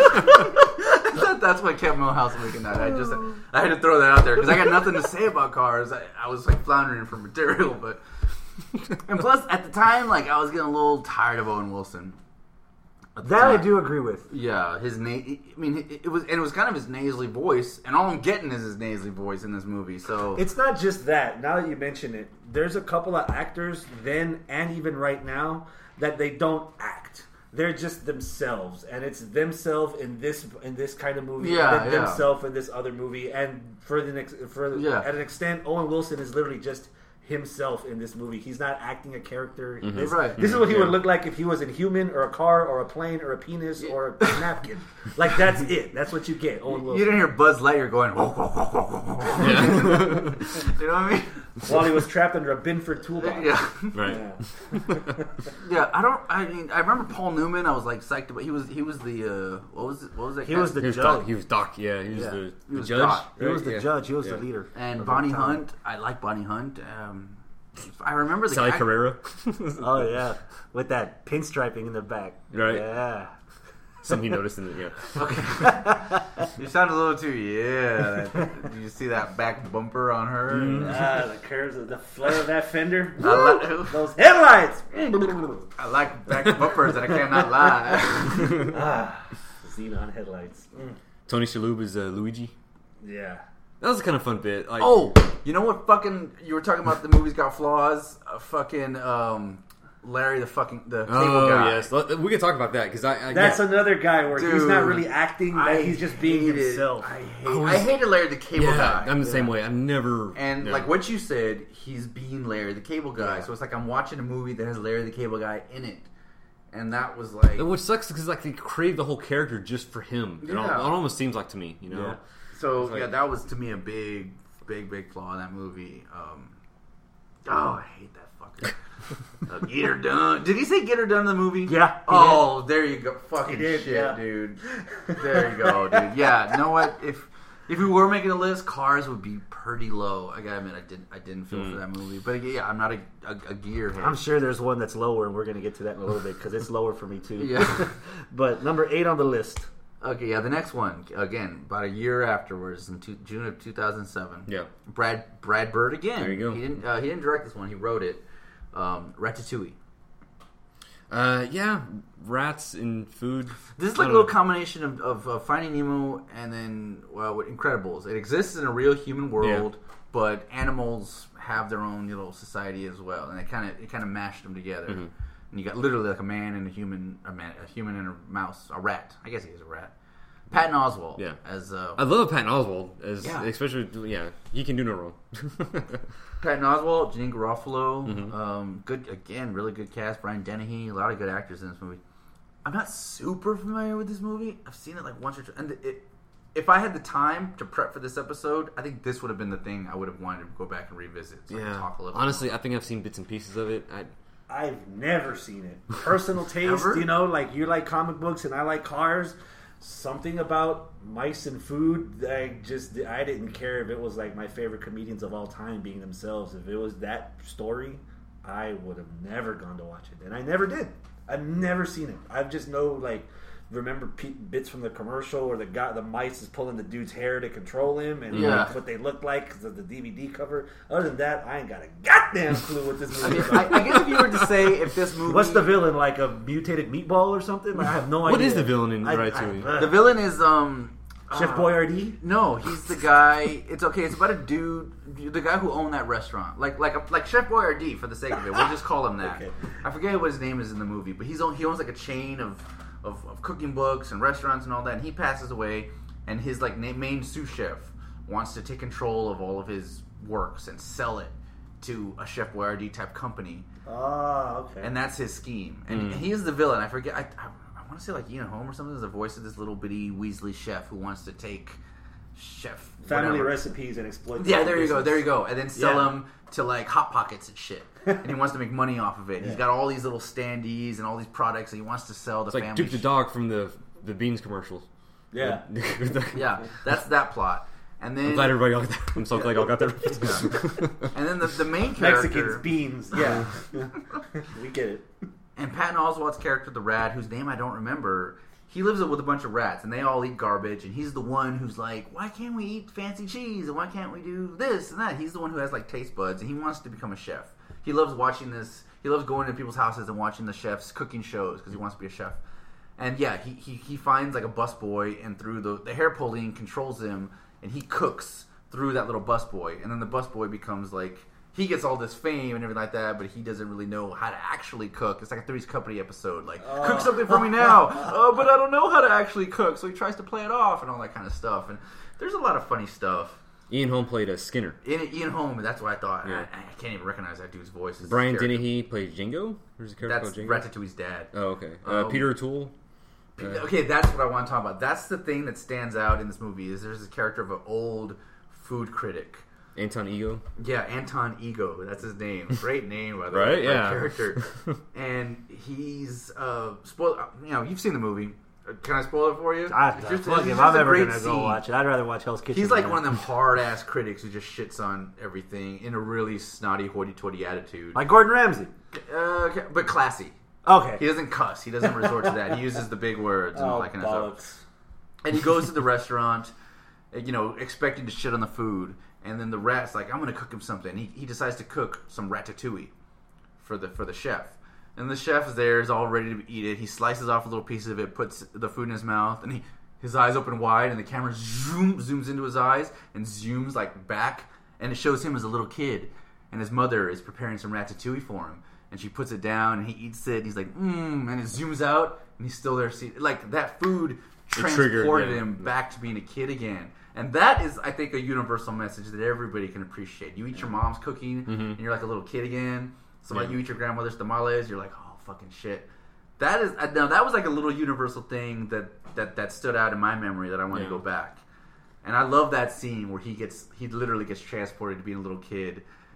That's what kept Milhouse awake at night. I just, I had to throw that out there, because I got nothing to say about cars. I, I was like floundering for material, but... And plus, at the time, like I was getting a little tired of Owen Wilson. That time. I do agree with. Yeah, his na- I mean, it, it was, and it was kind of his nasally voice, and all I'm getting is his nasally voice in this movie. So it's not just that. Now that you mention it, there's a couple of actors then and even right now that they don't act. They're just themselves, and it's themselves in this in this kind of movie, yeah, and yeah. themselves in this other movie, and for the next, for yeah. at an extent, Owen Wilson is literally just himself in this movie. He's not acting a character. Mm-hmm. This, right. this is what he would look like if he was a human or a car or a plane or a penis yeah. or a napkin. Like, that's it. That's what you get. Owen Wilson. You didn't hear Buzz Lightyear going, whoa, whoa, whoa, whoa, whoa. Yeah. You know what I mean? While he was trapped under a Binford toolbox. Yeah. Right. Yeah. Yeah, I don't, I mean, I remember Paul Newman, I was like psyched about, he was, he was the, uh, what was it, what was that He guy? was the he was judge. Doc, he was Doc, yeah. He was yeah. the, he the was judge. Doc, He was the yeah. judge. He was yeah. the leader. And Bonnie Hunt, I like Bonnie Hunt. Um, I remember the Sally guy. Carrera. Oh, yeah. With that pinstriping in the back. Right. Yeah. Something you noticed in the, yeah. Okay. You sound a little too, yeah. That, did you see that back bumper on her? Mm. Ah, the curves of the flare of that fender. I like, Those headlights. I like back bumpers that I cannot lie. Ah, Xenon headlights. Mm. Tony Shalhoub is uh, Luigi. Yeah. That was a kind of fun bit. Like, Oh, you know what fucking, you were talking about the movie's got flaws? Uh, fucking, um... Larry, the fucking the cable oh, guy. yes, we can talk about that because I, I That's yeah. another guy where Dude, he's not really acting; that I he's just being hated, himself. I, hate, I, was, I hated Larry the cable yeah, guy. I'm the yeah. same way. I've never And yeah. like what you said, he's being Larry the cable guy. Yeah. So it's like I'm watching a movie that has Larry the cable guy in it, and that was like, And which sucks because like they created the whole character just for him. It, Yeah. al- it almost seems like to me, you know. Yeah. so like- yeah, that was to me a big, big, big flaw in that movie. Um, oh, I hate that fucker. Uh, get her done. Did he say get her done in the movie? Yeah. he Oh, there you go. Fucking He did, shit, yeah. dude. There you go, dude. Yeah, you know what? If If we were making a list, Cars would be pretty low. I gotta admit, I didn't, I didn't feel Mm. for that movie. But yeah, I'm not a, a, a gearhead. I'm sure there's one that's lower, and we're going to get to that in a little bit because it's lower for me too. Yeah. But number eight on the list. Okay, yeah, the next one again, about a year afterwards, in two, June of two thousand seven. Yeah. Brad Brad Bird again. There you go. He didn't uh, he didn't direct this one. He wrote it. Um, Ratatouille. Uh, yeah, rats and food. This is I like a don't little know. combination of, of uh, Finding Nemo and then well, with Incredibles. It exists in a real human world, but animals have their own little society as well, and it kind of it kind of mashed them together. Mm-hmm. And you got literally like a man and a human, a man, a human and a mouse, a rat. I guess he is a rat. Patton Oswalt. Yeah. As uh, I love Patton Oswalt, as Yeah. especially yeah, he can do no wrong. Patton Oswalt, Janine Garofalo, Mm-hmm. um, good again, really good cast. Brian Dennehy, a lot of good actors in this movie. I'm not super familiar with this movie. I've seen it like once or twice. And it, if I had the time to prep for this episode, I think this would have been the thing I would have wanted to go back and revisit. So I can yeah, talk a little. honestly, I think I've seen bits and pieces of it. I, I've never seen it. Personal taste, Ever? you know, like you like comic books and I like cars. Something about mice and food, I just I didn't care if it was like my favorite comedians of all time being themselves. If it was that story, I would have never gone to watch it, and I never did. I've never seen it. I've just know like remember pe- bits from the commercial where the guy, the mice is pulling the dude's hair to control him, and Yeah. like what they look like because of the D V D cover. Other than that, I ain't got a goddamn clue what this I movie mean, is. I, I guess if you were to say if this movie, What's the villain? Like a mutated meatball or something? Like, I have no idea. What is the villain in I- Ratatouille? I- uh, the villain is um. Chef uh, Boyardee? No, he's the guy. It's okay. It's about a dude, the guy who owned that restaurant, like like like Chef Boyardee. For the sake of it, we'll just call him that. Okay. I forget what his name is in the movie, but he's on, he owns like a chain of, of of cooking books and restaurants and all that. And he passes away, and his like na- main sous chef wants to take control of all of his works and sell it to a Chef Boyardee type company, Oh, okay. and that's his scheme. And he is the villain. I forget. I, I, I want to say like Ian Holm or something is the voice of this little bitty Weasley chef who wants to take Chef Family whatever. recipes and exploit. Yeah, there you go, there you go, and then sell Yeah. them to like Hot Pockets and shit. And he wants to make money off of it. He's Yeah. got all these little standees and all these products, and he wants to sell the It's like family. Duke the shit. Dog from the the Beans commercials. Yeah. Yeah, that's that plot. And then I'm glad everybody got that. I'm so glad y'all got that. and then the, the main character, Mexicans, beans. Yeah. We get it. and Patton Oswalt's character, the rat, whose name I don't remember. He lives with a bunch of rats, and they all eat garbage. And he's the one who's like, "Why can't we eat fancy cheese? And why can't we do this and that?" He's the one who has like taste buds, and he wants to become a chef. He loves watching this. He loves going to people's houses and watching the chefs cooking shows because he wants to be a chef. And yeah, he, he, he finds like a busboy, and through the the hair pulling controls him, and he cooks through that little busboy. And then the busboy becomes like, he gets all this fame and everything like that, but he doesn't really know how to actually cook. It's like a Three's Company episode, like, cook something for me now, uh, but I don't know how to actually cook, so he tries to play it off and all that kind of stuff. And there's a lot of funny stuff. Ian Holm played a Skinner. Ian, Ian Holm, that's what I thought. Yeah. I, I can't even recognize that dude's voice. It's Brian his character. Dennehy played Jingo. There's a character That's called Jingo. Ratatouille's dad. Oh, okay. Uh, Um, Peter O'Toole. Uh, Okay, that's what I want to talk about. That's the thing that stands out in this movie is there's this character of an old food critic. Anton Ego. Yeah, Anton Ego. That's his name. Great name, by the Right? way. Great Yeah. character. And he's uh, spoil. You know, you've seen the movie. Can I spoil it for you? I, It's just- fuck, it's if just I'm a ever great gonna scene. go watch it, I'd rather watch Hell's Kitchen. He's like man. one of them hard ass critics who just shits on everything in a really snotty, hoity-toity attitude. like Gordon Ramsay. uh, but classy. Okay. He doesn't cuss. He doesn't resort to that. He uses the big words and all Oh, that kind of stuff. bollocks. And he goes to the restaurant, uh, you know, expecting to shit on the food. And then the rat's like, I'm going to cook him something. He, he decides to cook some ratatouille for the for the chef. And the chef is there, is all ready to eat it. He slices off a little piece of it, puts the food in his mouth, and he his eyes open wide, and the camera zoom, zooms into his eyes and zooms like back, and it shows him as a little kid. And his mother is preparing some ratatouille for him. And she puts it down, and he eats it, and he's like, mmm, and it zooms out, and he's still there. See, like, that food triggered, transported yeah. him back to being a kid again. And that is, I think, a universal message that everybody can appreciate. You eat your mom's cooking, and you're like a little kid again. So, like, Yeah. you eat your grandmother's tamales, you're like, oh, fucking shit. That is, now, that was like a little universal thing that, that, that stood out in my memory that I want Yeah. to go back. And I love that scene where he gets, he literally gets transported to being a little kid.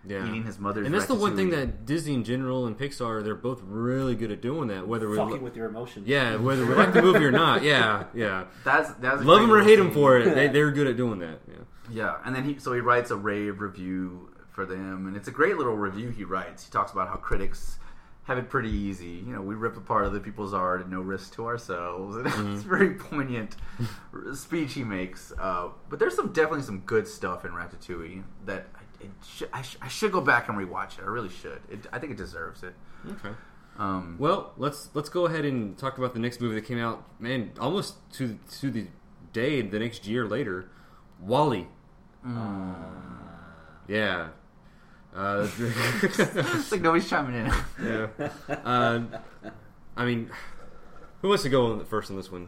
Yeah. eating his mother's. And that's the one thing ratatouille. that Disney in general and Pixar, they're both really good at doing that. Whether we, Fucking with your emotions. yeah, whether we like the movie or not, yeah, yeah. That's that's a Love great them or little hate them scene. for it, they they're good at doing that. Yeah. Yeah, and then he so he writes a rave review for them, and it's a great little review he writes. He talks about how critics have it pretty easy. You know, we rip apart other people's art at no risk to ourselves. And Mm-hmm. it's a very poignant speech he makes. Uh, but there's some definitely some good stuff in Ratatouille that I, it sh- I, sh- I should go back and rewatch it. I really should. It, I think it deserves it. Okay. Um, Well, let's let's go ahead and talk about the next movie that came out. Man, almost to to the day the next year later, WALL-E. mm. Yeah. Uh, it's like nobody's chiming in. yeah. Uh, I mean, who wants to go on first on this one?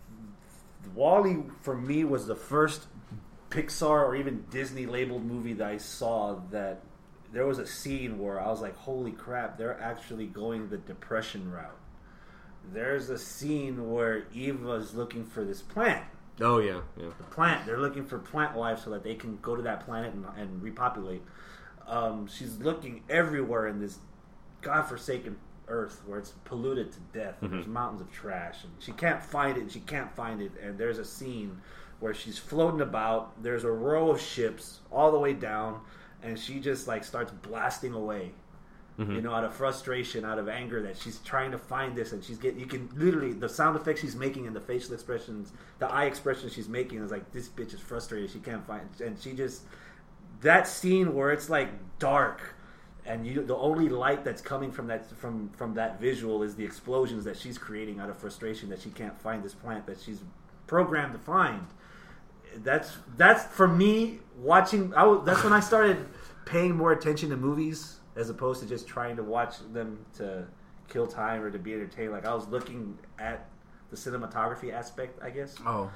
WALL-E for me was the first Pixar or even Disney labeled movie that I saw that there was a scene where I was like, holy crap, they're actually going the depression route. There's a scene where Eva's looking for this plant. Oh yeah, yeah. The plant. They're looking for plant life so that they can go to that planet and, and repopulate. Um, she's looking everywhere in this godforsaken earth where it's polluted to death. And Mm-hmm. there's mountains of trash, and she can't find it. And she can't find it. And there's a scene where she's floating about. There's a row of ships all the way down, and she just like starts blasting away. Mm-hmm. You know, out of frustration, out of anger, that she's trying to find this, and she's getting. You can literally the sound effects she's making and the facial expressions, the eye expressions she's making is like, this bitch is frustrated. She can't find, and she just that scene where it's like dark, and you the only light that's coming from that from from that visual is the explosions that she's creating out of frustration that she can't find this plant that she's programmed to find. That's that's for me watching. I was, that's when I started paying more attention to movies as opposed to just trying to watch them to kill time or to be entertained. Like I was looking at the cinematography aspect, I guess. Oh,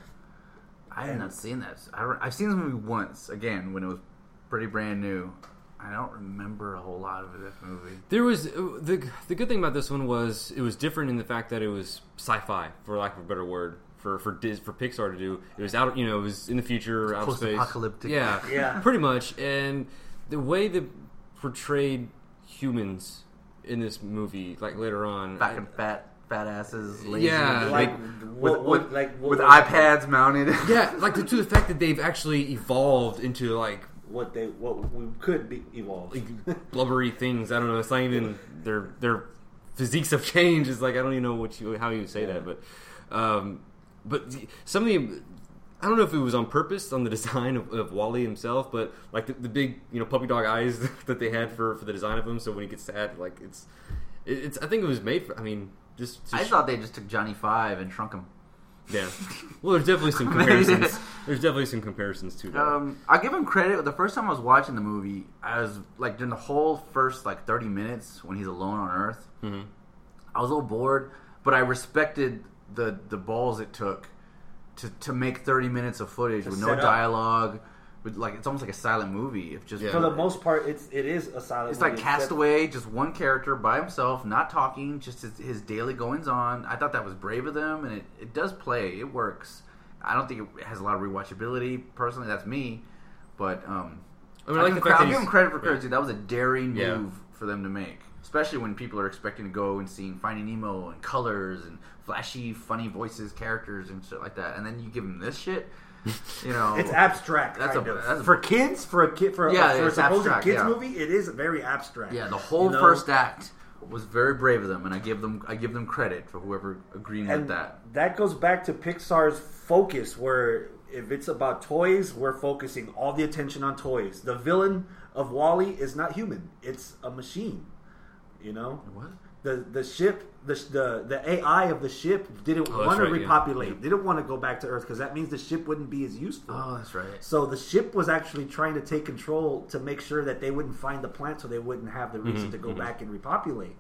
I have not seen that. I, re- I've seen this movie once, again, when it was pretty brand new. I don't remember a whole lot of this movie. There was the the good thing about this one was it was different in the fact that it was sci-fi, for lack of a better word, for for Dis, for Pixar to do. It was out, you know, it was in the future, out of space, Post-apocalyptic. Yeah, Yeah. pretty much. And the way they portrayed humans in this movie, like later on, Back and fat, fat asses, lazy. Yeah, Like like, with, what, with, what, like what, with what- iPads mounted. yeah, like to the fact that they've actually evolved into like what they what we could be evolved. like blubbery things. I don't know. It's not even their their physiques have changed. It's like I don't even know what you how you say Yeah. that, but um, but the- some of the I don't know if it was on purpose on the design of, of WALL-E himself, but like the, the big you know puppy dog eyes that they had for, for the design of him. So when he gets sad, like it's it, it's I think it was made for. I mean, just to I sh- thought they just took Johnny Five and shrunk him. yeah. Well, there's definitely some comparisons. There's definitely some comparisons to that. Um, I'll give him credit. The first time I was watching the movie, I was like during the whole first like thirty minutes when he's alone on Earth. Mhm. I was a little bored, but I respected the the balls it took to to make thirty minutes of footage To with no set up. dialogue. With like it's almost like a silent movie. If just Yeah. For the most part, it's it is a silent. It's movie, like except- Castaway, just one character by himself, not talking, just his, his daily goings on. I thought that was brave of them, and it, it does play. It works. I don't think it has a lot of rewatchability. Personally, that's me. But um, I mean, I like give the him fact cre- I'll that give him he's- credit for yeah. credit. That was a daring Yeah. move for them to make, especially when people are expecting to go and seeing Finding Nemo and colors and flashy, funny voices, characters, and shit like that. And then you give them this shit. You know, It's abstract. That's kind a- of. that's a- for kids. For a kid, for a, Yeah, for a it's supposed abstract, kids yeah. movie, it is very abstract. Yeah, the whole You know? first act was very brave of them, and I give them I give them credit for whoever agreeing with and that. that goes back to Pixar's focus, where if it's about toys, we're focusing all the attention on toys. The villain of WALL-E is not human; it's a machine. You know, What? the the ship, the the the A I of the ship didn't Oh, that's want to right, yeah. repopulate. Yeah. They didn't want to go back to Earth because that means the ship wouldn't be as useful. Oh, that's right. So the ship was actually trying to take control to make sure that they wouldn't find the plant, so they wouldn't have the reason to go back and repopulate.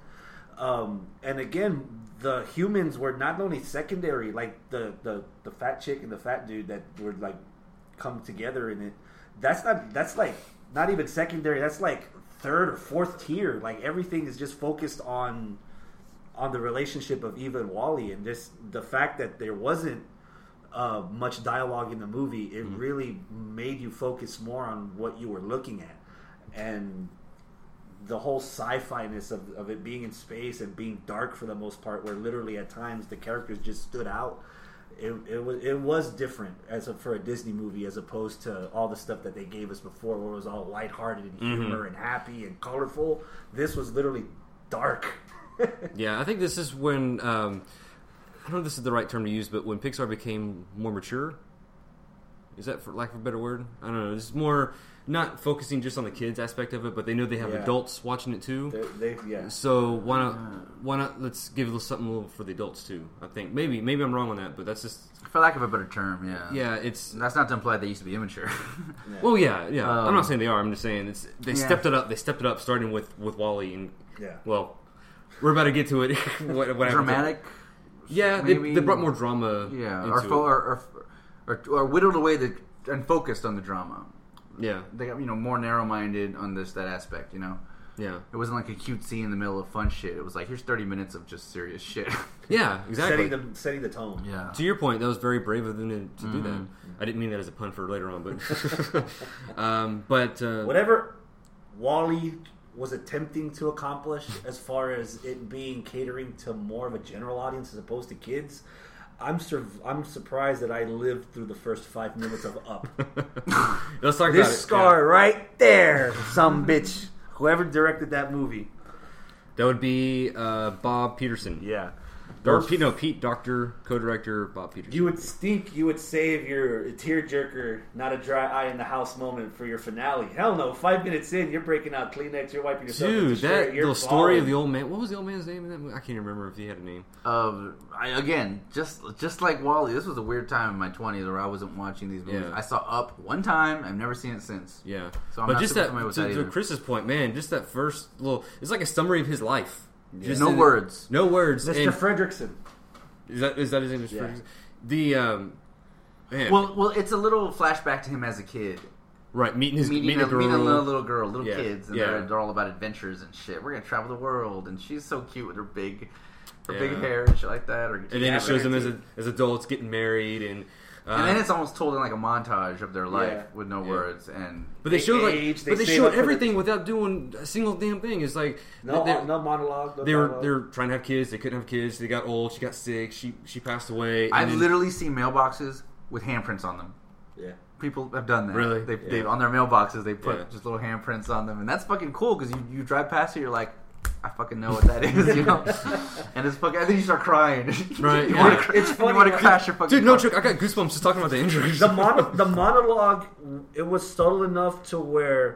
Um, and again, the humans were not only secondary, like the, the, the fat chick and the fat dude that were like come together in it. That's not. That's like not even secondary. That's like third or fourth tier. Like everything is just focused on on the relationship of Eva and WALL-E, and just the fact that there wasn't uh, much dialogue in the movie, it really made you focus more on what you were looking at. And the whole sci-fi-ness of, of it being in space and being dark for the most part, where literally at times the characters just stood out. It, it was it was different as a, for a Disney movie as opposed to all the stuff that they gave us before, where it was all lighthearted and humor Mm-hmm. and happy and colorful. This was literally dark. Yeah, I think this is when um, I don't know if this is the right term to use, but when Pixar became more mature. Is that for lack of a better word? I don't know. It's more not focusing just on the kids aspect of it, but they know they have Yeah. adults watching it too. They, they, yeah. So why not? Why not? Let's give a little something a little for the adults too. I think maybe maybe I'm wrong on that, but that's just For lack of a better term, yeah. yeah. It's That's not to imply they used to be immature. well, yeah, yeah. Um, I'm not saying they are. I'm just saying it's they yeah. stepped it up. They stepped it up, starting with with Wall-E, and Yeah. well, we're about to get to it. what, what happened to- Dramatic. Yeah, they, maybe. they brought more drama. Yeah, into or, fo- it. or, or, or, or whittled away the and focused on the drama. Yeah, They got you know more narrow-minded on this that aspect. You know, yeah, it wasn't like a cute scene in the middle of fun shit. It was like here's thirty minutes of just serious shit. yeah. Exactly. Setting the setting the tone. yeah. To your point, that was very brave of them to, to do that. Mm-hmm. I didn't mean that as a pun for later on, but um, but uh, Whatever Wall-E was attempting to accomplish as far as it being catering to more of a general audience as opposed to kids, I'm sur- I'm surprised that I lived through the first five minutes of Up. let's talk about This it. scar right there, some bitch. Whoever directed that movie. Yeah. That would be uh, Bob Peterson. Yeah. Or Those- Pete, no, Pete, Doctor, co-director Bob Peterson. You would think you would save your tearjerker, not a dry eye in the house moment for your finale. Hell no! Five minutes in, you're breaking out Kleenex, you're wiping yourself. with Dude, the shirt, that you're little story of bawling. the old man. What was the old man's name in that movie? I can't remember if he had a name. Uh, I, again, just just like Wall-E, this was a weird time in my twenties where I wasn't watching these movies. Yeah. I saw Up one time. I've never seen it since. Yeah, So I'm but not just super that, familiar with to, that to either. Chris's point, man, just that first little. It's like a summary of his life. Just No in- words. No words. Mister And- Fredrickson. Is that is that his name? Yeah. The um, man, Well, well, it's a little flashback to him as a kid. right, meeting his meeting, meeting a, a girl. meeting a little, little girl, little Yeah, kids, and yeah. they're, they're all about adventures and shit. We're gonna travel the world, and she's so cute with her big, her Yeah. big hair and shit like that. Or, and then yeah, it shows them her as teeth. a, as adults getting married, and uh, and then it's almost told in like a montage of their life Yeah. with no Yeah. words. And but they they showed like, age, they but they save showed up for the- everything without doing a single damn thing. It's like No, they, no monologue. No they were dialogue. they were trying to have kids. They couldn't have kids. They got old. She got sick. She she passed away. and I've then- literally seen mailboxes with handprints on them. Yeah. People have done that. Really? They, Yeah. they on their mailboxes they put Yeah. just little handprints on them, and that's fucking cool because you, you drive past it, you're like, I fucking know what that is, you know. And it's fucking. I think you start crying. Right, you yeah. want to, It's you funny, want to right? crash your fucking. Dude, no car. joke. I got goosebumps just talking about the injuries. The mono- the monologue, it was subtle enough to where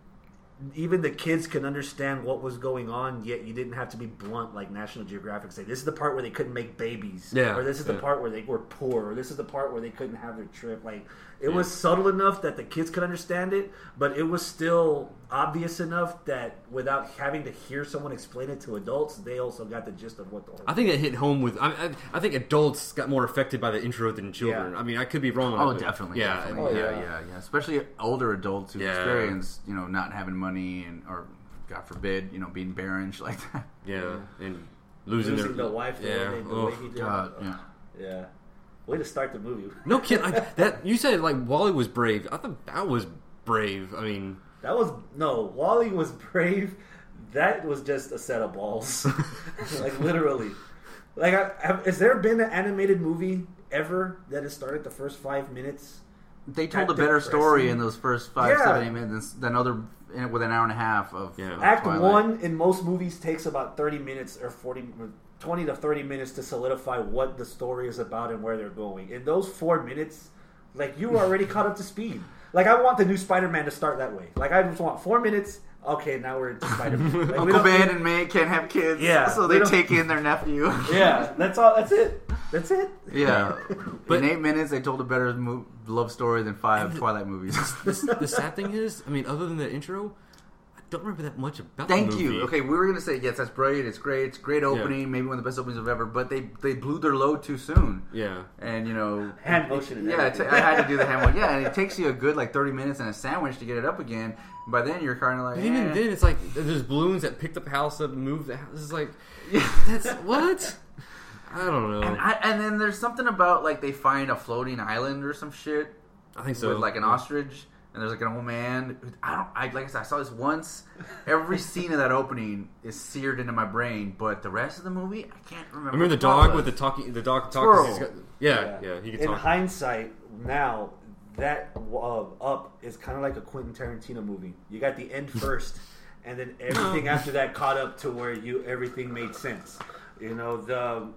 even the kids can understand what was going on, yet you didn't have to be blunt like National Geographic say, this is the part where they couldn't make babies. Yeah, Or this is the yeah. part where they were poor. Or this is the part where they couldn't have their trip. Like, it Yeah. was subtle enough that the kids could understand it, but it was still obvious enough that without having to hear someone explain it to adults, they also got the gist of what the whole I think that hit home with. I, I, I think adults got more affected by the intro than children. Yeah. I mean, I could be wrong. on Oh, that, but definitely. Yeah, definitely. Oh, yeah, yeah. yeah, yeah. Especially older adults who Yeah. experience, you know, not having money and or God forbid, you know, being barren, shit like that. yeah, and losing, losing their the wife the, Yeah. way, the Oh, way he did. God, yeah. Yeah. Way to start the movie. No kid. I, that you said like Wall-E was brave. I thought that was brave. I mean, That was no Wall-E was brave. That was just a set of balls, like literally. Like, I, have, has there been an animated movie ever that has started the first five minutes? They told That a better depressing. story in those first five, Yeah. seven, eight minutes than other in, with an hour and a half of Yeah. of Act Twilight. one in most movies takes about thirty minutes or forty, twenty to thirty minutes to solidify what the story is about and where they're going. In those four minutes, like you were already caught up to speed. Like I want the new Spider-Man to start that way. Like I just want four minutes. Okay, now we're into Spider-Man. Like, we Uncle don't- Ben and May can't have kids, Yeah, so we they don't- take in their nephew. Yeah, that's all. That's it. That's it. Yeah, But- in eight minutes they told a better mo- love story than five Twilight movies. the, the sad thing is, I mean, other than the intro, I don't remember that much about. Thank the you. movie. Okay, we were gonna say yes, that's brilliant. It's great. It's a great opening. Maybe one of the best openings of ever. But they they blew their load too soon. Yeah. And you know, Hand motion and yeah, it everything. ta- I had to do the hand motion. Yeah, and it takes you a good like thirty minutes and a sandwich to get it up again. By then you're kind of like, But even eh. then, it's like there's balloons that pick the house up and move the house. It's like that's what. I don't know. And, I, and then there's something about like they find a floating island or some shit I think so. with like an Yeah. ostrich. and there's like an old man. Who, I don't. I like I said, I saw this once. Every scene of that opening is seared into my brain, but the rest of the movie, I can't remember. Remember the dog with the talking. The dog Squirrel. talking. Got, yeah, yeah, Yeah. he can In talk. hindsight, now that uh, Up is kind of like a Quentin Tarantino movie. You got the end first, and then everything after that caught up to where you everything made sense. You know the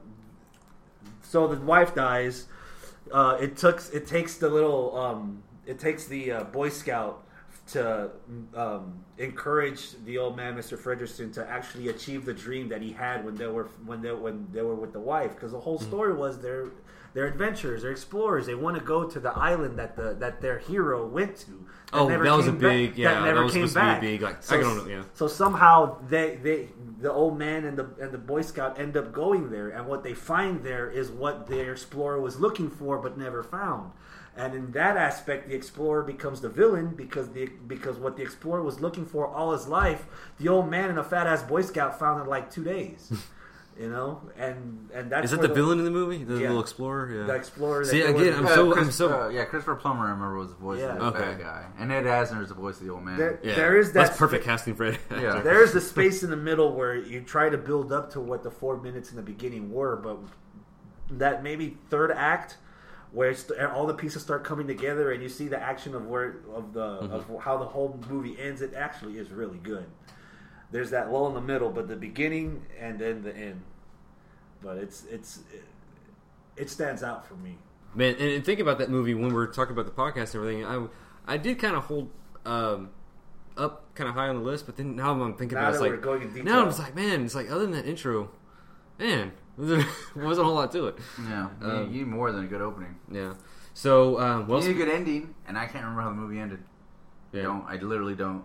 so the wife dies. Uh, it took it takes the little um, it takes the uh, Boy Scout to um, encourage the old man, Mister Fredrickson, to actually achieve the dream that he had when they were when they when they were with the wife. Because the whole story was they're they're adventurers, they're explorers. They want to go to the island that the that their hero went to. Oh, never that was a came big back, yeah. That never that was came supposed back. to be big. Like So, I don't know. Yeah. so somehow they they the old man and the and the Boy Scout end up going there, and what they find there is what their explorer was looking for but never found. And in that aspect, the explorer becomes the villain because the because what the explorer was looking for all his life, the old man and a fat ass Boy Scout found in like two days. You know, and and that's Is that where the villain in the movie? The Yeah. little explorer? Yeah. The explorer. that See, they again, were- I'm so- Chris, I'm so- uh, yeah, Christopher Plummer. I remember was the voice Yeah. of the Okay. bad guy, and Ed Asner is the voice of the old man. There, Yeah. there is that That's perfect spa- casting, Fred. Yeah. There is the space in the middle where you try to build up to what the four minutes in the beginning were, but that maybe third act where it's, all the pieces start coming together and you see the action of where of the Mm-hmm. of how the whole movie ends. It actually is really good. There's that lull in the middle, but the beginning and then the end. But it's it's it, it stands out for me. Man, and, and think about that movie when we were talking about the podcast and everything. I I did kind of hold um, up kind of high on the list, but then now I'm thinking Now about it, it's that like we're going in detail. now I'm just like, man, it's like other than that intro, man, there wasn't a whole lot to it. Yeah, you, Um, you need more than a good opening. Yeah. So um, well, You need a good ending, and I can't remember how the movie ended. yeah, I don't. I literally don't.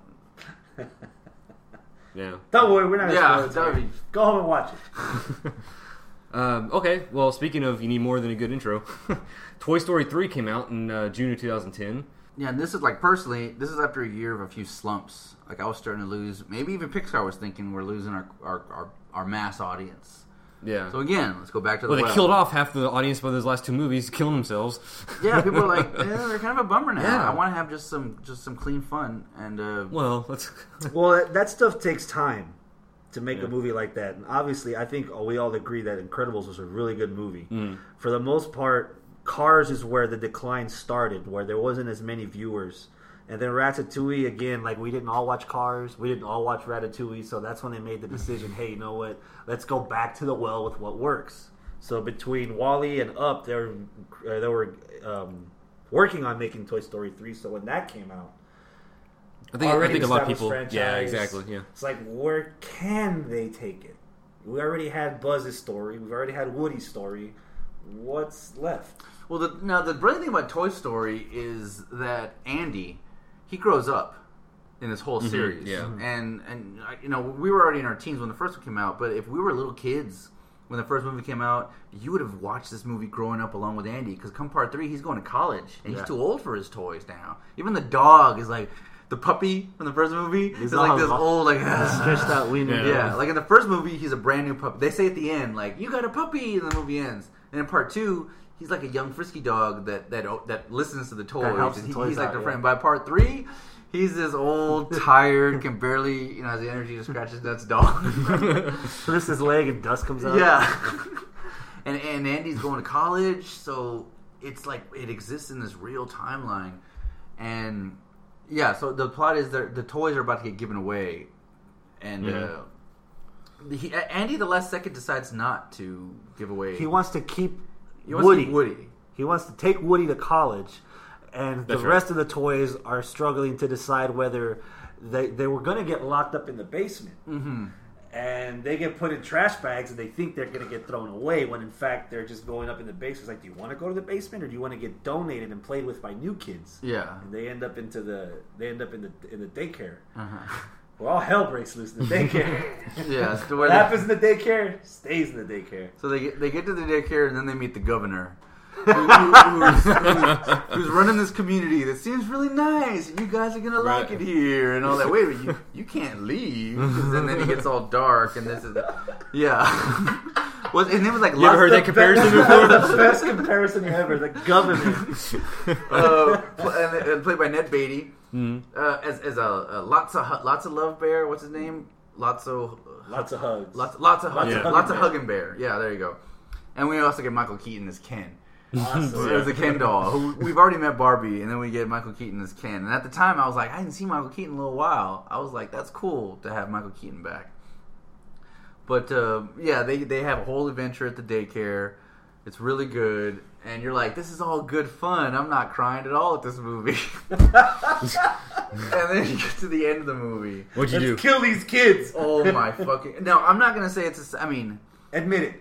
yeah. Don't worry, we're not. Yeah, gonna spoil it that would to you. be- Go home and watch it. Um, okay, well, speaking of you need more than a good intro, Toy Story three came out in uh, June of twenty ten. Yeah, and this is like personally, this is after a year of a few slumps. Like I was starting to lose. Maybe even Pixar was thinking we're losing our our, our, our mass audience. Yeah. So again, let's go back to the well, they well. killed off half the audience by those last two movies, killing themselves. Yeah, people are like, eh, they're kind of a bummer now. Yeah. I want to have just some just some clean fun and uh, Well, let's. Well, that, that stuff takes time to make Yeah. a movie like that. And obviously, I think we all agree that Incredibles was a really good movie. Mm. For the most part, Cars is where the decline started, where there wasn't as many viewers. And then Ratatouille, again, like we didn't all watch Cars, we didn't all watch Ratatouille, so that's when they made the decision, hey, you know what, let's go back to the well with what works. So between WALL-E and Up, they were, uh, they were um, working on making Toy Story three, so when that came out, I think I already think a lot of established people. Yeah, franchise. exactly. Yeah. It's like, where can they take it? We already had Buzz's story. We've already had Woody's story. What's left? well, the, now the brilliant thing about Toy Story is that Andy, he grows up in this whole series. yeah. and and uh, you know we were already in our teens when the first one came out, but if we were little kids when the first movie came out, you would have watched this movie growing up along with Andy. Because come part three, he's going to college and Yeah. he's too old for his toys now. Even the dog is like the puppy from the first movie is like all this lo- old like Stretched out wiener. Yeah. yeah, like in the first movie, he's a brand new puppy. They say at the end, like, "You got a puppy," and the movie ends. And in part two, he's like a young frisky dog that that that listens to the toys. helps the He- toys he's like out, their yeah. friend. By part three, he's this old, tired, can barely, you know, has the energy to scratch his nuts dog. Twists his leg and dust comes out. yeah. and and Andy's going to college, so it's like it exists in this real timeline. And yeah, so the plot is that the toys are about to get given away, and Mhm. uh, he, Andy, the last second, decides not to give away. He wants to keep He wants to Woody. keep Woody. He wants to take Woody to college, and That's the right. rest of the toys are struggling to decide whether they they were going to get locked up in the basement. Mm-hmm. And they get put in trash bags, and they think they're going to get thrown away, when in fact they're just going up in the basement. It's like, do you want to go to the basement, or do you want to get donated and played with by new kids? Yeah. And they end up into the they end up in the in the daycare. Uh-huh. Well, all hell breaks loose in the daycare. Yeah. So, What happens in the daycare stays in the daycare. so they get they get to the daycare, and then they meet the governor. who, who- who's, who's, who's running this community that seems really nice. You guys are gonna like Right. it here and all that. Wait, a minute, you you can't leave. 'Cause then, then it gets all dark, and this is yeah. Was his name was like You ever heard that comparison before? The best comparison ever. The governor. uh, pl- and, and played by Ned Beatty Mhm. uh, as as a, a lots of Hu- lots of love bear. What's his name? Lots of Lots of hugs. lots lots of Lots hugging, of lots of hugging hugging bear. Yeah, there you go. And we also get Michael Keaton as Ken. Awesome. It was a Ken doll. Who we've already met Barbie, and then we get Michael Keaton as Ken. And at the time, I was like, I hadn't seen Michael Keaton in a little while. I was like, that's cool to have Michael Keaton back. But uh, yeah, they they have a whole adventure at the daycare. It's really good, and you're like, this is all good fun. I'm not crying at all at this movie. And then you get to the end of the movie. What'd you do? Let's kill these kids. Oh my fucking! No, I'm not gonna say it's. A, I mean, Admit it.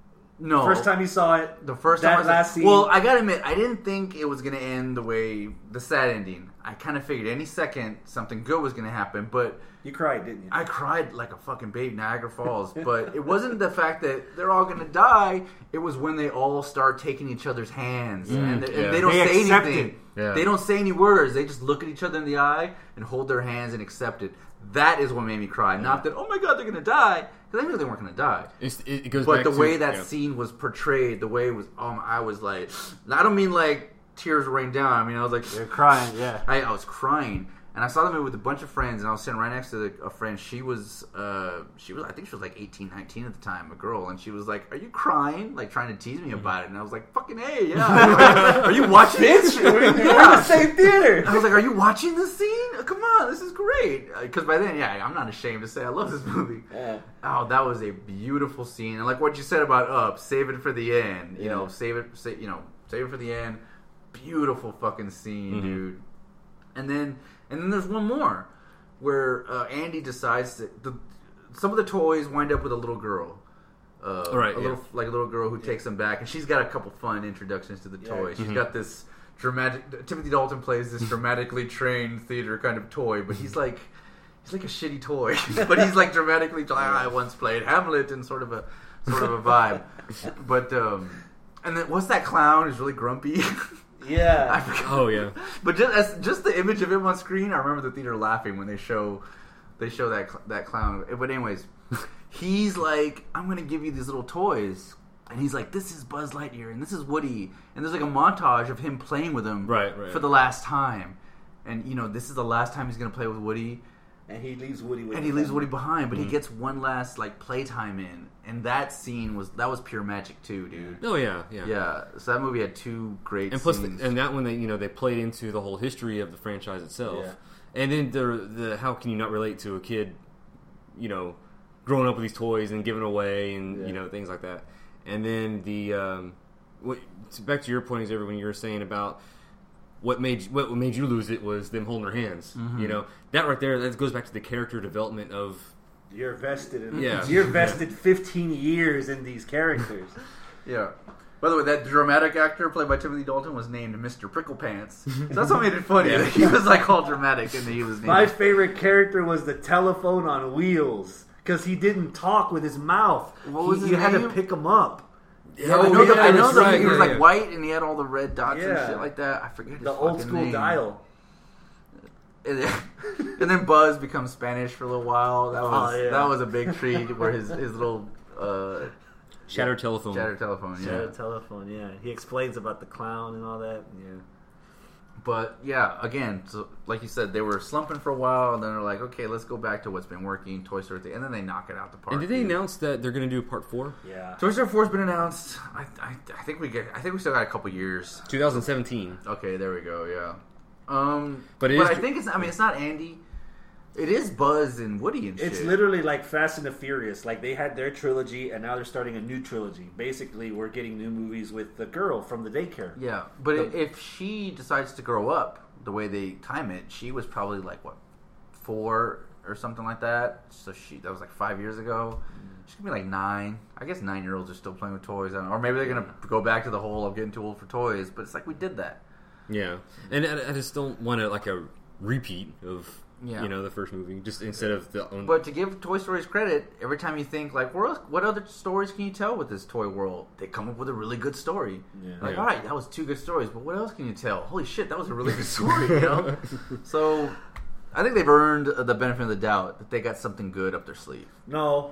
no. First time you saw it. The first that time I last saw, scene. well, I gotta admit, I didn't think it was gonna end the way the sad ending. I kind of figured any second something good was gonna happen, but you cried, didn't you? I cried like a fucking baby, Niagara Falls. But it wasn't the fact that they're all gonna die. It was when they all start taking each other's hands, and, they, yeah. and they don't They say accept anything. it. Yeah. They don't say any words. They just look at each other in the eye and hold their hands and accept it. That is what made me cry. Not that, oh my god, they're gonna die, because I knew they weren't gonna die. It's, it, it goes But back the to, way that yeah. scene was portrayed, the way it was, um, I was like, I don't mean like tears rained down. I mean, I was like, You're crying, yeah. I, I was crying, and I saw the movie with a bunch of friends, and I was sitting right next to the, a friend. She was, uh, she was, I think she was like eighteen, nineteen at the time, a girl, and she was like, "Are you crying?" Like trying to tease me about it, and I was like, "Fucking hey, yeah." Are you watching this? We're in the Yeah. same theater. I was like, "Are you watching this scene? Come on, this is great." Because by then, yeah, I'm not ashamed to say I love this movie. Yeah. Oh, that was a beautiful scene, and like what you said about Up, save it for the end. You Yeah. know, save it, say, you know, save it for the end. Beautiful fucking scene, Mhm. dude. And then, and then there's one more where uh, Andy decides that the some of the toys wind up with a little girl. Uh, Right, a yeah. little like a little girl who takes them back, and she's got a couple fun introductions to the Yeah. toys. She's Mhm. got this dramatic. Timothy Dalton plays this dramatically trained theater kind of toy, but he's like he's like a shitty toy, but he's like dramatically. Like, I once played Hamlet, and sort of a sort of a vibe. But um, and then what's that clown who's really grumpy? I Yeah. forgot. Oh yeah. But just as, just the image of him on screen, I remember the theater laughing when they show they show that cl- that clown. But anyways, he's like, "I'm gonna give you these little toys," and he's like, "This is Buzz Lightyear and this is Woody," and there's like a montage of him playing with them Right, right. for the last time, and you know this is the last time he's gonna play with Woody, And he leaves Woody with and he him. leaves Woody behind, but Mhm. he gets one last like playtime in, and that scene was that was pure magic too, dude. Oh yeah, yeah. Yeah, so that movie had two great And plus, scenes. the, and that one they you know they played into the whole history of the franchise itself, Yeah. and then the the how can you not relate to a kid, you know, growing up with these toys and giving away and Yeah. you know things like that, and then the um, what, back to your point, Xavier, when you were saying about what made what made you lose it was them holding their hands, Mhm. you know, that right there that goes back to the character development of You're vested in Yeah. You're vested fifteen years in these characters. Yeah. By the way, that dramatic actor played by Timothy Dalton was named Mister Pricklepants. So that's what made it funny. Yeah. He was like all dramatic, and he was named. My favorite character was the telephone on wheels because he didn't talk with his mouth. What was He- his you had name? to pick him up. Yeah, Oh, I know, the, yeah, I know that's the, right, he was yeah, like yeah. white, and he had all the red dots and Yeah. shit like that. I forget his The old fucking school name. dial. And then, and then Buzz becomes Spanish for a little while. That was Oh, yeah. that was a big treat. Where his his little uh, Shattered Telephone. shattered telephone. Yeah. Yeah, telephone. Yeah, he explains about the clown and all that. Yeah. But yeah, again, so like you said, they were slumping for a while, and then they're like, okay, let's go back to what's been working, Toy Story, and then they knock it out the park. And did they dude. announce that they're going to do part four? Yeah. Toy Story four's been announced. I, I, I think we get. I think we still got a couple years. twenty seventeen. Okay, there we go. Yeah. Um, But but, it is- I think it's. I mean, it's not Andy. It is Buzz and Woody and shit. It's literally like Fast and the Furious. Like they had their trilogy, and now they're starting a new trilogy. Basically, we're getting new movies with the girl from the daycare. Yeah, but The- if she decides to grow up the way they time it, she was probably like what, four or something like that. So she that was like five years ago. She could be like nine. I guess nine year olds are still playing with toys, I don't know. Or maybe they're gonna go back to the whole of getting too old for toys. But it's like we did that. Yeah, and I, I just don't want to like a repeat of Yeah. you know the first movie, just instead of the own. But to give Toy Story's credit, every time you think like, what else, what other stories can you tell with this toy world? They come up with a really good story. Yeah. Like, Yeah. all right, that was two good stories, but what else can you tell? Holy shit, that was a really good story, you know? So, I think they've earned the benefit of the doubt that they got something good up their sleeve. No,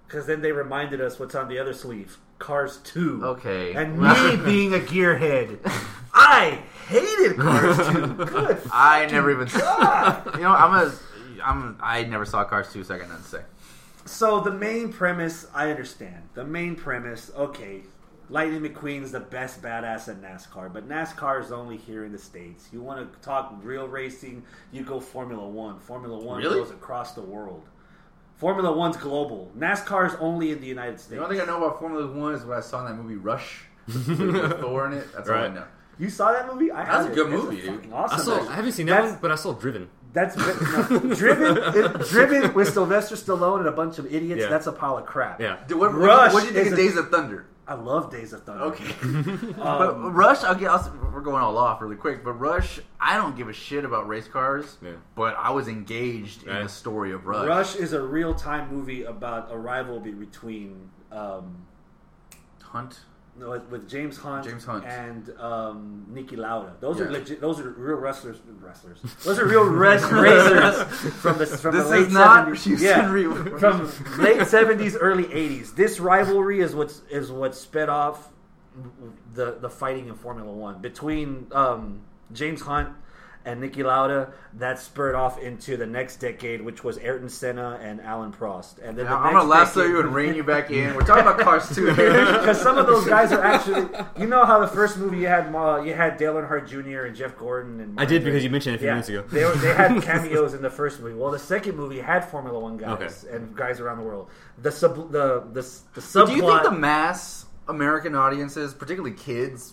because then they reminded us what's on the other sleeve. Cars two. Okay. And me being a gearhead, I hated Cars two. Good. I never even God. You know, I'm a, I'm, I never saw Cars two, so I got nothing to say. So the main premise, I understand. The main premise, okay, Lightning McQueen is the best badass at NASCAR, but NASCAR is only here in the States. You want to talk real racing, you go Formula One. Formula One Really? goes across the world. Formula One's global. NASCAR is only in the United States. The only thing I know about Formula One is what I saw in that movie Rush with Thor in it. That's all I Right. know. You saw that movie? I That's had a good it. It's movie, dude. fucking Awesome. I saw. movie. I haven't seen that That's- one, but I saw Driven. That's no, driven, it, driven with Sylvester Stallone and a bunch of idiots. Yeah. That's a pile of crap. Yeah. Dude, what, Rush what, what do you think is of a- Days of Thunder? I love Days of Thunder. Okay. but Um, Rush, I'll get, I'll, we're going all off really quick, but Rush, I don't give a shit about race cars, Yeah. but I was engaged in Right. the story of Rush. Rush is a real time movie about a rivalry between um, Hunt. no, with- with James Hunt, James Hunt. and um, Niki Lauda. Those are Yeah. legit. Those are real wrestlers. Wrestlers. Those are real res- racers from the from This the late is not seventies. Houston Yeah, Re- from late seventies, early eighties. This rivalry is what's is what sped off the the fighting in Formula One between um, James Hunt and Niki Lauda. That spurred off into the next decade, which was Ayrton Senna and Alan Prost. And then the I'm next going to lasso decade- you and rein you back in. We're talking about Cars two here. because some of those guys are actually, you know how the first movie you had uh, you had Dale Earnhardt Junior and Jeff Gordon and I did because you mentioned it a few yeah, minutes ago. they were, they had cameos in the first movie. Well, the second movie had Formula One guys Okay. and guys around the world. The sub the the, the But subplot. do you think the mass American audiences, particularly kids,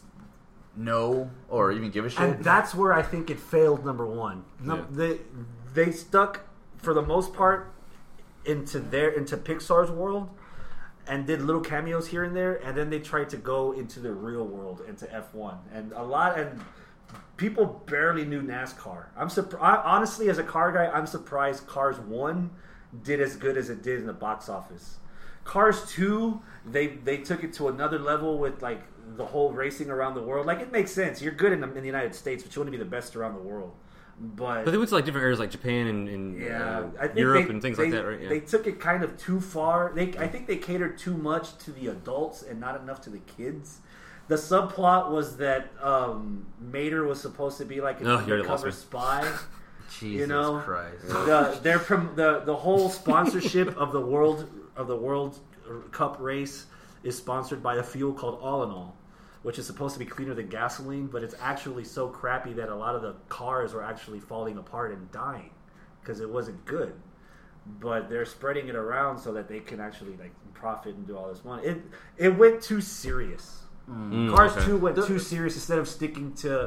know or even give a shit? And that's where I think it failed. Number one, Num- Yeah. they they stuck for the most part into their into Pixar's world and did little cameos here and there, and then they tried to go into the real world, into F one, and a lot and people barely knew NASCAR. I'm surprised. Honestly, as a car guy, I'm surprised Cars One did as good as it did in the box office. Cars two, they they took it to another level with like the whole racing around the world. Like it makes sense. You're good in the, in the United States, but you want to be the best around the world. But, But they went to like different areas like Japan and, and yeah, uh, I think Europe they- and things they- like that, right? Yeah. They took it kind of too far. They I think they catered too much to the adults and not enough to the kids. The subplot was that um, Mater was supposed to be like an Oh, you already lost undercover me. spy. Jesus you know, Christ. the their prom- the the whole sponsorship of the world of the World Cup race is sponsored by a fuel called All in All, which is supposed to be cleaner than gasoline, but it's actually so crappy that a lot of the cars were actually falling apart and dying because it wasn't good. But they're spreading it around so that they can actually like profit and do all this money. It it went too serious. Mm, Cars okay. two went too serious instead of sticking to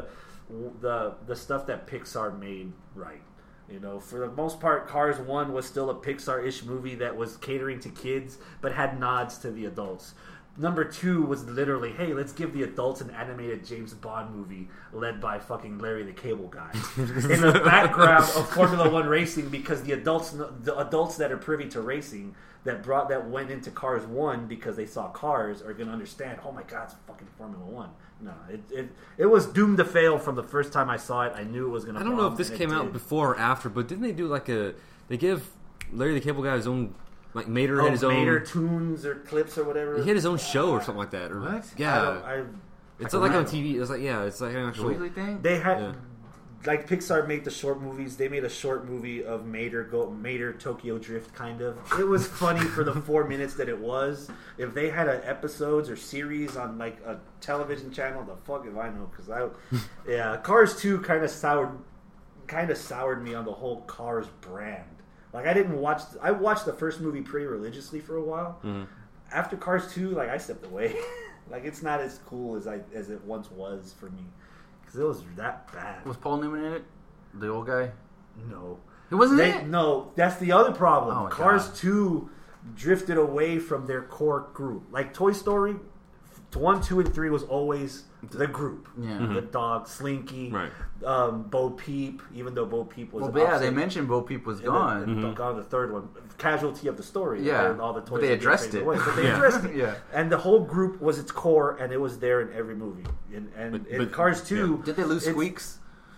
the the stuff that Pixar made right. You know, for the most part, Cars one was still a Pixar-ish movie that was catering to kids, but had nods to the adults. Number two was literally, hey, let's give the adults an animated James Bond movie led by fucking Larry the Cable Guy in the background of Formula One racing, because the adults, the adults that are privy to racing that brought that went into Cars one because they saw Cars are going to understand. Oh my God, it's fucking Formula One. No, it, it it was doomed to fail from the first time I saw it. I knew it was going to. I don't know if this came out before or after, but didn't they do like a? They give Larry the Cable Guy his own, like Mater Oh, had his Mater own. tunes or clips or whatever. He had his own show or something like that. Or, What? I Yeah, don't- I, it's I like don't on know. T V. It's like yeah, it's like an The actual. Weekly thing? They had Yeah. like Pixar made the short movies. They made a short movie of Mater go Mater Tokyo Drift kind of. It was funny for the four minutes that it was. If they had a episodes or series on like a television channel, the fuck if I know, because I yeah, Cars two kind of soured kind of soured me on the whole Cars brand. Like I didn't watch I watched the first movie pretty religiously for a while. Mm-hmm. After Cars two, like I stepped away. Like it's not as cool as I as it once was for me. Because it was that bad. Was Paul Newman in it? The old guy? No. He wasn't They, in it? no, that's the other problem. Oh, my Cars God. two drifted away from their core group. Like Toy Story, one, two, and three was always the group. Yeah. The dog, Slinky, Right. um, Bo Peep, even though Bo Peep was Well, an but yeah, opposite- they mentioned Bo Peep was and then- gone. and Mm-hmm. gone the third one. Casualty of the story. Yeah, and all the toys but they that get addressed taken it. away. But they Yeah. addressed it. Yeah. And the whole group was its core, and it was there in every movie. And, and But- in but- Cars two... Did they lose it's- Squeaks?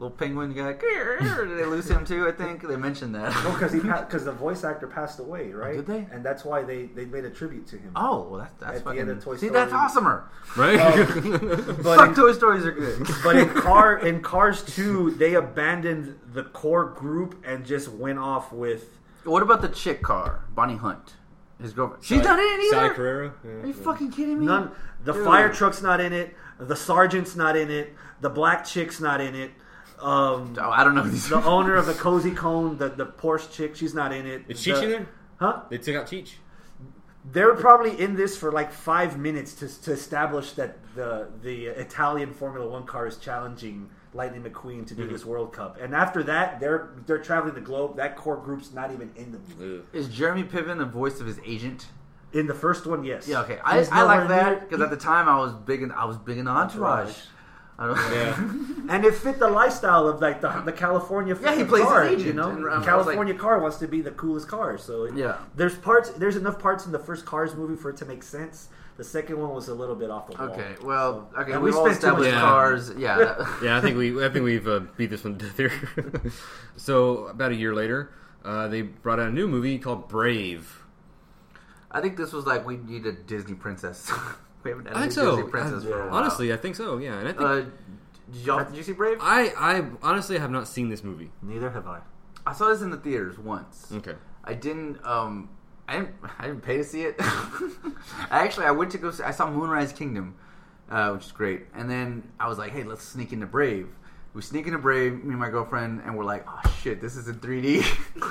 little penguin guy. Did they lose him too? I think they mentioned that. No, because he because the voice actor passed away, right? Did they? And that's why they, they made a tribute to him. Oh, well, that's that's At the fucking. end of Toy See, Story. that's awesomer. Right? But Fuck, in, Toy Stories are good. but in car in Cars two, they abandoned the core group and just went off with. What about the chick car, Bonnie Hunt, his girlfriend? She's not in it either. Sally Carrera. Yeah, Are you yeah. fucking kidding me? None. The Dude. fire truck's not in it. The sergeant's not in it. The black chick's not in it. Um, Oh, I don't know these. the owner of the Cozy Cone, the, the Porsche chick, she's not in it. Is Cheech The- in there? Huh? They took out Cheech. They were probably in this for like five minutes to to establish that the the Italian Formula One car is challenging Lightning McQueen to do Mm-hmm. this World Cup, and after that, they're they're traveling the globe. That core group's not even in the movie. Ugh. Is Jeremy Piven the voice of his agent? In the first one, yes. Yeah, okay. I, He's I like nowhere that near- because at the time I was big in I was big in Entourage. Entourage. I don't, Yeah. And it fit the lifestyle of like the, the California Yeah, he freaking plays an car, agent, you know. and I was California car wants to be the coolest car, so it- Yeah. There's parts, there's enough parts in the first Cars movie for it to make sense. The second one was a little bit off the wall. Okay, well, So- okay, and we've we all spent too much established time. cars. Yeah, that- Yeah, I think we I think we've uh, beat this one to death here. So about a year later, uh, they brought out a new movie called Brave. I think this was like we need a Disney princess. we haven't had a I think new so. Disney princess I- for a while. Honestly, I think so. Yeah, and I think uh, did, y'all, did you see Brave? I I honestly have not seen this movie. Neither have I. I saw this in the theaters once. Okay. I didn't. Um, I didn't. I didn't pay to see it. I actually I went to go. See, I saw Moonrise Kingdom, uh, which is great. And then I was like, hey, let's sneak into Brave. We sneak into Brave, me and my girlfriend, and we're like, oh shit, this is in three D.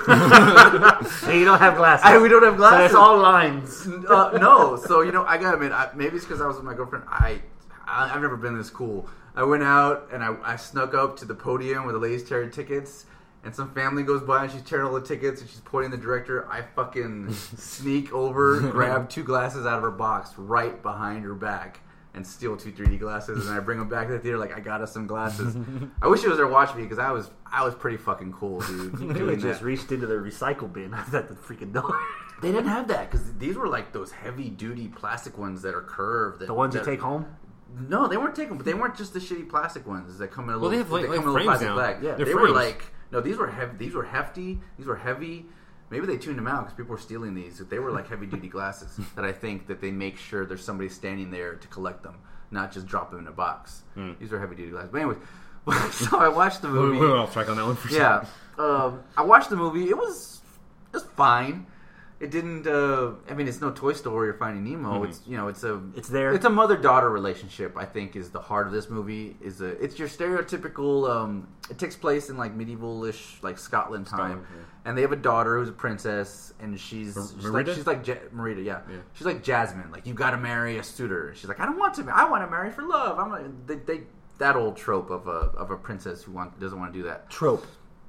Hey, you don't have glasses. I, we don't have So glasses. it's all lines. uh, no, so you know, I gotta admit, I, maybe it's because I was with my girlfriend. I, I, I've never been this cool. I went out and I, I snuck up to the podium where the ladies tearing tickets, and some family goes by and she's tearing all the tickets and she's pointing the director. I fucking sneak over, grab two glasses out of her box right behind her back, and steal two three D glasses, and I bring them back to the theater like I got us some glasses. I wish she was there watching me because I was I was pretty fucking cool, dude. You doing just that. reached into the recycle bin at the freaking door. They didn't have that because these were like those heavy duty plastic ones that are curved. That, The ones you that- take home? No, they weren't taking, but they weren't just the shitty plastic ones that come in a Well, little. they have, like- they like come in a little frames plastic now. bag. Yeah, They're they were frames. like no, these were heavy. These were hefty. These were heavy. Maybe they tuned them out because people were stealing these. They were like heavy duty glasses that I think that they make sure there's somebody standing there to collect them, not just drop them in a box. Hmm. These were heavy duty glasses. But anyways, so I watched the We movie. we went off track on that one for sure. Yeah, um, I watched the movie. It was it was fine. It didn't. Uh, I mean, it's no Toy Story or Finding Nemo. Mhm. It's you know, it's a It's there. It's a mother daughter relationship. I think is the heart of this movie. Is a it's your stereotypical. Um, it takes place in like medievalish like Scotland time, Scotland, yeah. and they have a daughter who's a princess, and she's Mar- she's like Merida? she's like Ja- Merida, yeah. Yeah. She's like Jasmine. Like you got to marry a suitor. She's like I don't want to. I want to marry for love. I'm like they, they that old trope of a of a princess who want, doesn't want to do that. Trope.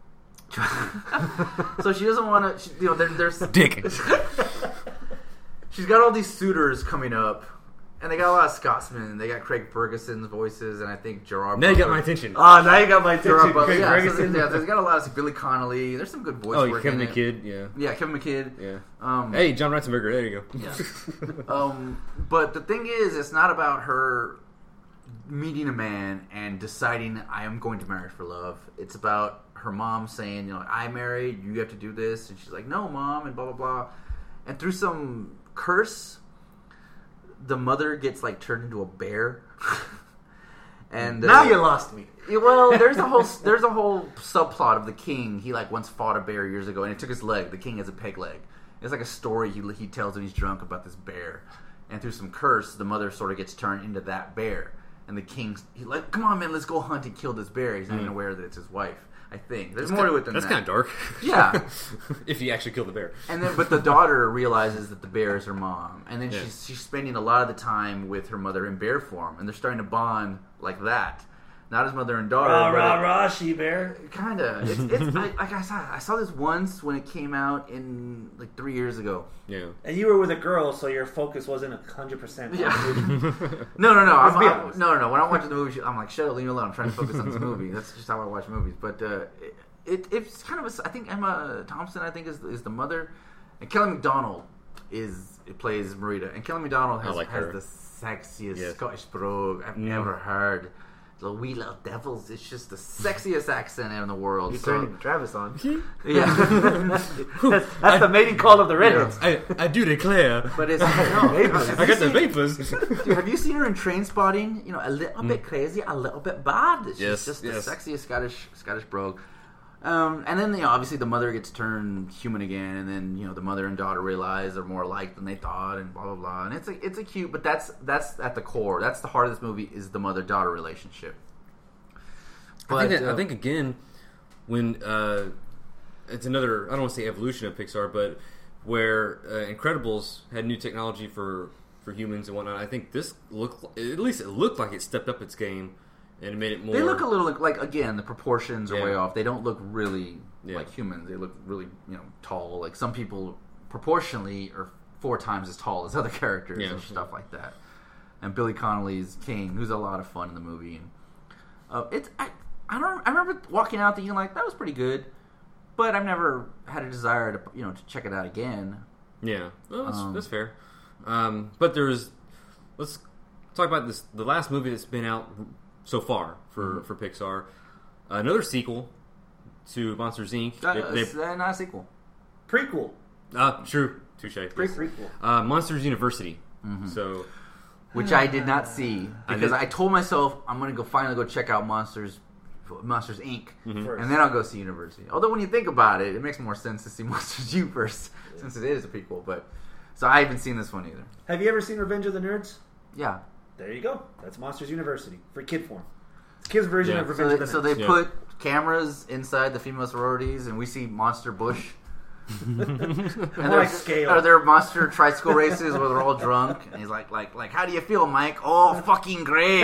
So she doesn't want to. You know, there, there's Dick. she's got all these suitors coming up, and they got a lot of Scotsmen. They got Craig Ferguson's voices, and I think Gerard. Now you got Butler. my attention. Ah, now you got my attention. Gerard Butler. Craig Yeah, so Ferguson. they- yeah, there's got a lot of Billy Connolly. There's some good voice Oh, work Kevin in it. McKidd. Yeah. Yeah, Kevin McKidd. Yeah. Um, Hey, John Ratzenberger. There you go. Yeah. um, but the thing is, it's not about her meeting a man and deciding I am going to marry for love. It's about her mom saying, you know, I married, you have to do this, and she's like, no, mom, and blah blah blah. And through some curse, the mother gets like turned into a bear. and uh, Now you lost me. yeah, well, there's a whole there's a whole subplot of the king. He like once fought a bear years ago, and it took his leg. The king has a peg leg. It's like a story he he tells when he's drunk about this bear, and through some curse, the mother sort of gets turned into that bear, and the king's he like, come on, man, let's go hunt and kill this bear. He's not even aware that it's his wife. I think there's more to it than That's that. kind of dark. Yeah. If he actually killed the bear. And then, but the daughter realizes that the bear is her mom, and then Yeah. she's she's spending a lot of the time with her mother in bear form, and they're starting to bond like that. Not as mother and daughter. Rah, but rah, it- rah, she-bear. Kind of. It's, it's I, like I saw. I saw this once when it came out in like three years ago. Yeah. And you were with a girl, so your focus wasn't one hundred percent. Yeah. No, no, no. Let's I'm, be I'm- honest. no, no, no. When I'm watching the movie, I'm like, shut up, leave me alone. I'm trying to focus on this movie. That's just how I watch movies. But uh, it, it, it's kind of. A, I think Emma Thompson. I think is is the mother, and Kelly MacDonald is it plays Merida, and Kelly MacDonald has I like has her. the sexiest Yes. Scottish brogue I've Mm. ever heard. the wee little devils. It's just the sexiest accent in the world. You So, turning Travis on. yeah, that's that's the mating call of the redheads. I, I do declare. but it's no, I got the vapors. Dude, have you seen her in Train Spotting? You know, a little bit crazy, a little bit bad. She's Yes, just yes. the sexiest Scottish Scottish brogue. Um, and then, you know, obviously the mother gets turned human again, and then, you know, the mother and daughter realize they're more alike than they thought, and blah blah blah. And it's a it's a cute, but that's that's at the core. That's the heart of this movie is the mother daughter relationship. But, I think, that, uh, I think again, when uh, it's another, I don't want to say evolution of Pixar, but where uh, Incredibles had new technology for, for humans and whatnot. I think this looked, at least it looked like it stepped up its game and it made it more. they look a little like, like again, the proportions are Yeah. way off. They don't look really Yeah. like humans. They look really, you know, tall. Like some people proportionally are four times as tall as other characters Yeah. and stuff like that. And Billy Connolly's King, who's a lot of fun in the movie. And, uh, it's I, I don't I remember walking out thinking like that was pretty good, but I've never had a desire to you know to check it out again. Yeah, well, that's, Um, that's fair. Um, but there's, let's talk about this. The last movie that's been out so far for, Mm-hmm. for Pixar, another sequel to Monsters Incorporated. Uh, They- it's uh, not a sequel. Prequel. they- uh, true, touche. Pre- Yes. prequel. Uh, Monsters University. Mm-hmm. So Which I did not see I because did- I, told myself I'm going to go finally go check out Monsters, Monsters Incorporated, First. and then I'll go see University. Although when you think about it, it makes more sense to see Monsters U first since it is a prequel. But so I haven't seen this one either. Have you ever seen Revenge of the Nerds? Yeah. There you go. That's Monsters University for kid form. It's kids' version Yeah. of So Revenge they, of the so Nerds. they Yeah. put cameras inside the female sororities, and we see Monster Bush. and More they're- like scale. Are there monster tricycle races where they're all drunk? And he's like, like, like, how do you feel, Mike? Oh, fucking great.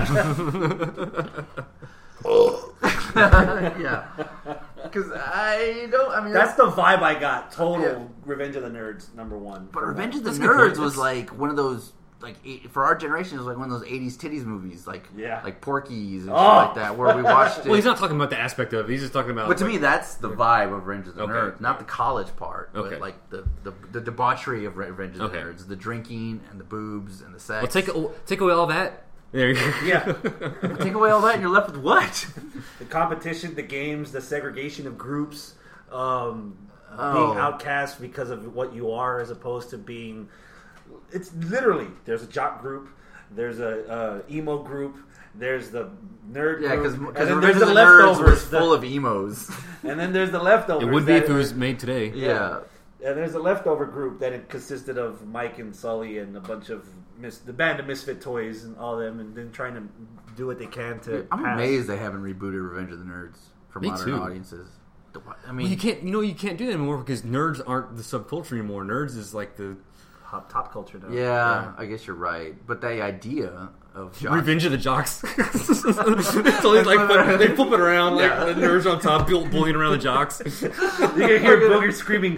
yeah. Because I don't. I mean, That's the vibe I got. Total Yeah. Revenge of the Nerds, number one. But Revenge of the That's a good point. Nerds was That's- like one of those. Like eight, for our generation, it was like one of those eighties titties movies, like Yeah. like Porky's and Oh. shit like that, where we watched it. well, he's not talking about the aspect of it. He's just talking about. But to like, me, that's the vibe of Revenge of the Okay. Nerds, not the college part, Okay. but like the, the, the debauchery of Re- Revenge of the Okay. Nerds, the drinking and the boobs and the sex. well, take take away all that. There you go. Yeah. Take away all that, and you're left with what? The competition, the games, the segregation of groups, um, Oh. being outcast because of what you are, as opposed to being. It's literally there's a jock group, there's a uh, emo group, there's the nerd Yeah, group, because and Revenge then of there's the the Nerds was leftovers. full of emos. and then there's the leftovers. It would be that if it are- was made today. yeah. And there's a leftover group that it consisted of Mike and Sully and a bunch of mis- the band of Misfit Toys and all them, and then trying to do what they can to. I'm pass. amazed they haven't rebooted Revenge of the Nerds for Me modern too. audiences. The- I Well, mean, you can't. You know, you can't do that anymore because nerds aren't the subculture anymore. Nerds is like the Hot top culture now. yeah, Yeah. I guess you're right. But the idea of jocks, Revenge of the Jocks. It's always like flip- they flip it around like Yeah. the nerds on top, bull- bullying around the jocks. You can hear Booger screaming,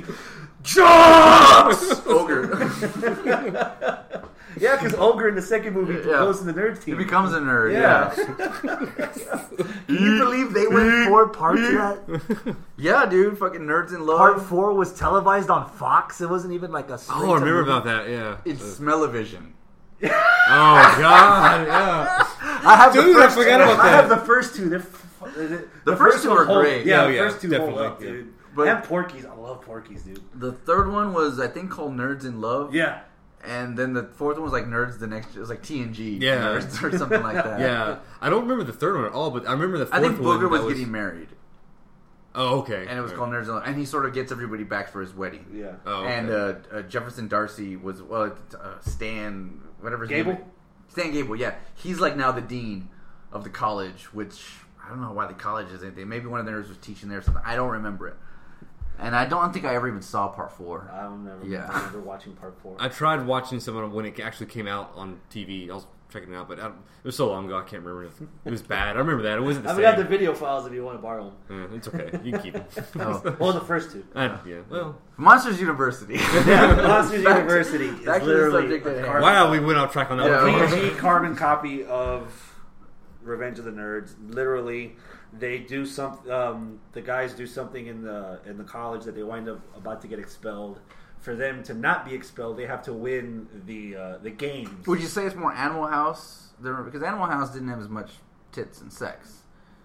Jocks! ogre. "Yeah!" Because Ogre in the second movie Yeah. goes to the nerd He team. becomes a nerd. Yeah. Yeah. Can you believe they went four parts of that? Yeah, dude, fucking Nerds in Love. Part four was televised on Fox. It wasn't even like a. Oh, I remember about that. Yeah. It's Smell-O-Vision. Oh God. Yeah. I have Dude, the I first forgot two. about I that. have the first two. They're f- the, The first two one are hold- great. Yeah, Oh, the yeah, first two hold definitely, up, yeah. dude. But- and Porky's. I love Porky's, dude. The third one was, I think, called Nerds in Love. Yeah. And then the fourth one was like Nerds the Next. It was like T N G. Yeah. Nerds or something like that. Yeah. I don't remember the third one at all, but I remember the fourth I think one. Booger was, that getting married, Oh, okay. and it was Right. called Nerds in Love. And he sort of gets everybody back for his wedding. Yeah. Oh, okay. And uh, uh, Jefferson Darcy was well, uh, Stan, whatever his Gable? name is. Stan Gable, yeah, he's like now the dean of the college, which I don't know why the college is anything. Maybe one of the nerds was teaching there or something. I don't remember it, and I don't think I ever even saw part four. I don't never Yeah. remember watching part four. I tried watching some of it when it actually came out on T V. I was checking it out, but I don't, it was so long ago I can't remember it. It was bad. I remember that. It wasn't the I've same. got the video files if you want to borrow them. Yeah, it's okay. You can keep them. Oh. Well, the first two. I, yeah. Well, Monsters University. Yeah, Monsters Back to- University is back to the literally subject at a hand. carbon, wow, we went off track on that Yeah. one. P G carbon copy of Revenge of the Nerds. Literally, they do some. Um, the guys do something in the in the college that they wind up about to get expelled. For them to not be expelled, they have to win the uh, the games. Would you say it's more Animal House? There, because Animal House didn't have as much tits and sex.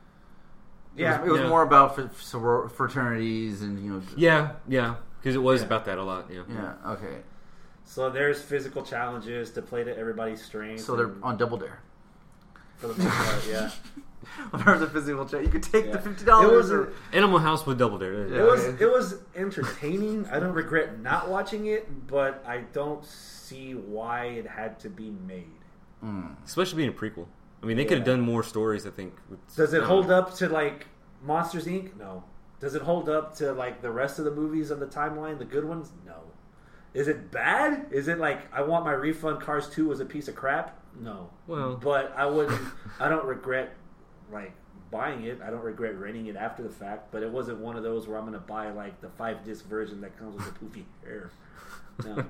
It Yeah, was, it was Yeah. more about fr- soror- fraternities and you know. Yeah, yeah, because it was Yeah. about that a lot. Yeah. Yeah. Okay. so there's physical challenges to play to everybody's strengths. So they're and on Double Dare. for the most part, yeah. Whenever the physical check, you could take Yeah. the fifty It dollars. was Or... Animal House with Double Dare. Yeah. It was okay. it was entertaining. I don't regret not watching it, but I don't see why it had to be made. Mm. Especially being a prequel. I mean, they Yeah. could have done more stories, I think. With, Does it uh, hold up to like Monsters Incorporated? No. Does it hold up to like the rest of the movies on the timeline, the good ones? No. Is it bad? Is it like I want my refund? Cars two was a piece of crap? No. Well. but I wouldn't. I don't regret like buying it. I don't regret renting it after the fact. But it wasn't one of those where I'm going to buy like the five disc version that comes with the poofy hair. No.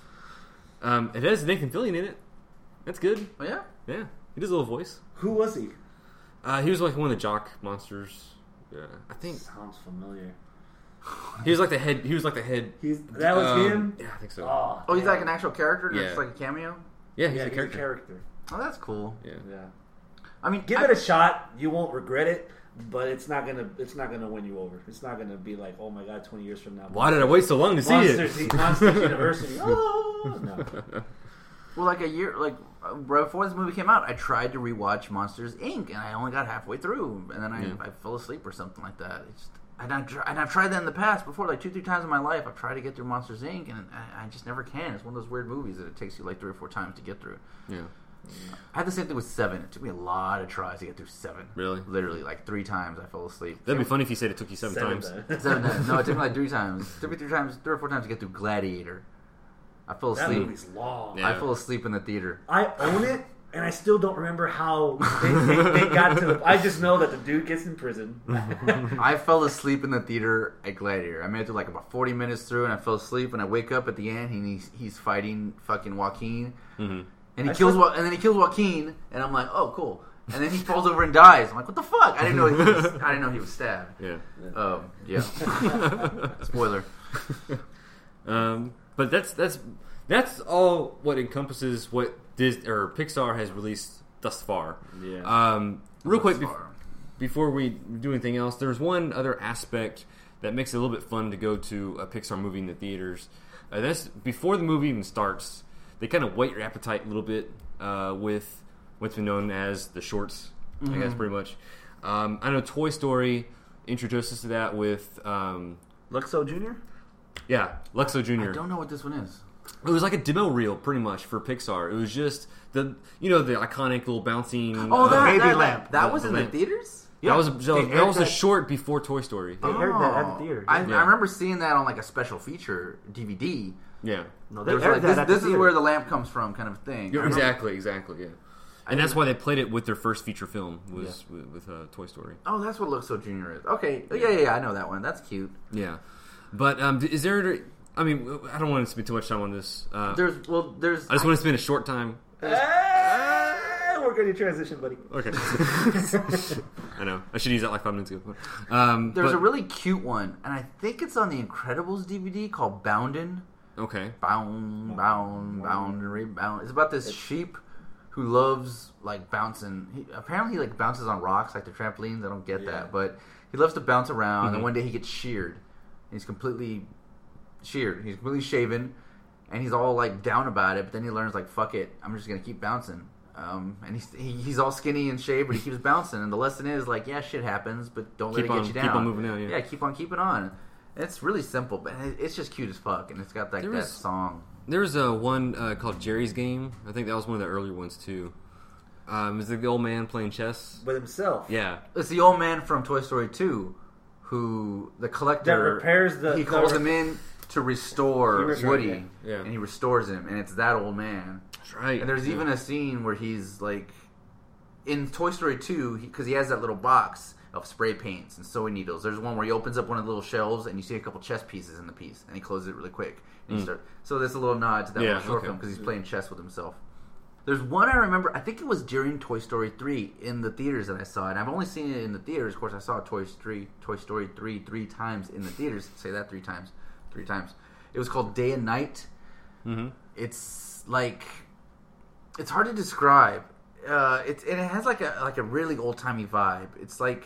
Um, it has Nathan Fillion in it. That's good. Oh, yeah. Yeah, he does a little voice. Who was he? Uh, he was like one of the jock monsters. Yeah, I think Sounds familiar. he was like the head. He was like the head. He's that was um, him. Yeah, I think so. Oh, Oh, he's damn. like an actual character. Yeah. Just like a cameo. yeah, he's yeah, a he's character. a character. Oh, that's cool. Yeah. Yeah. I mean, Give I, it a shot. You won't regret it, but it's not gonna. It's not gonna win you over. It's not gonna be like, oh my god, twenty years from now. Why did I wait so long to see Monsters, it? Monsters University. Oh no. well, like a year, like uh, right before this movie came out, I tried to rewatch Monsters Incorporated, and I only got halfway through, and then I, Yeah. I fell asleep or something like that. It's just, and, I, tr- and I've tried that in the past before, like two, three times in my life. I've tried to get through Monsters Incorporated, and I, I just never can. It's one of those weird movies that it takes you like three or four times to get through. Yeah, I had the same thing with Seven. It took me a lot of tries to get through Seven. really. Literally, like three times I fell asleep. That'd be funny if you said it took you seven, Seven times. times. Seven times. No, it took me like three times. It took me three times, three or four times to get through Gladiator. I fell That asleep. movie's long. Yeah. I fell asleep in the theater. I own it, and I still don't remember how they, they, they got to. The, I just know that the dude gets in prison. I fell asleep in the theater at Gladiator. I made it to like about forty minutes through, and I fell asleep. And I wake up at the end, and he's he's fighting fucking Joaquin, Mm-hmm. and he I kills said- Wa- and then he kills Joaquin, and I'm like, oh cool. And then he falls over and dies. I'm like, what the fuck? I didn't know he was, I didn't know he was stabbed. Yeah. Um, yeah. Spoiler. Um, but that's that's that's all what encompasses what Disney or Pixar has released thus far. Yeah. Um, real quick, Thus bef- far. before we do anything else, there's one other aspect that makes it a little bit fun to go to a Pixar movie in the theaters. Uh, that's before the movie even starts. They kind of whet your appetite a little bit uh, with what's been known as the shorts. I guess pretty much. Um, I know Toy Story introduced us to that with um, Luxo Junior? yeah, Luxo I Junior don't know what this one is. It was like a demo reel, pretty much, for Pixar. It was just the you know the iconic little bouncing. Oh, uh, that, baby that, lamp. That, that The- was the in lamp. the theaters? that was a, They that aired was a that- short before Toy Story. They aired that at the theater. I, Yeah. I remember seeing that on like a special feature D V D. Yeah, No, They they was aired like, that this, at this the is theater. where the lamp comes from, kind of thing. Yeah, I remember- exactly, exactly. Yeah, and that's why they played it with their first feature film was with, with uh, Toy Story. Oh, that's what Luxo Junior is. Okay, yeah, yeah, yeah, I know that one. That's cute. Yeah, but um, is there? I mean, I don't want to spend too much time on this. Uh, There's well, there's. I just want to spend a short time. Ah, we're going to transition, buddy. Okay, I know I should use that like five minutes ago. Um, There's but- a really cute one, and I think it's on the Incredibles D V D called Bounden. okay. Bound, bound, bound, and rebound. It's about this sheep who loves like bouncing. He, apparently, he like bounces on rocks like the trampolines. I don't get Yeah. that, but he loves to bounce around. Mhm. And one day he gets sheared. He's completely sheared. He's completely shaven, and he's all like down about it. But then he learns like, fuck it, I'm just gonna keep bouncing. Um, and he's he, he's all skinny and shaved, but he keeps bouncing. And the lesson is like, yeah, shit happens, but don't let Keep it get on- you keep down. on moving on, yeah. yeah, keep on keeping on. It's really simple, but it- it's just cute as fuck, and it's got like There that was- song. There was a one uh, called Jerry's Game. I think that was one of the earlier ones too. Um, is it the old man playing chess? With himself. Yeah, It's the old man from Toy Story two, who the collector That repairs the- He the calls re- him in to restore He restores Woody, him. Yeah. and he restores him, and it's that old man. that's right. And there's Yeah. even a scene where he's like in Toy Story two because he, he has that little box of spray paints and sewing needles. There's one where he opens up one of the little shelves and you see a couple chess pieces in the piece, and he closes it really quick. And he Mm. start, so there's a little nod to that Yeah, little short okay. film because he's playing chess with himself. There's one I remember. I think it was during Toy Story three in the theaters that I saw it. And I've only seen it in the theaters. Of course, I saw Toy Story Toy Story three three times in the theaters. Say that three times, three times. It was called Day and Night. Mhm. It's like it's hard to describe. uh, it's and it has like a like a really old timey vibe. It's like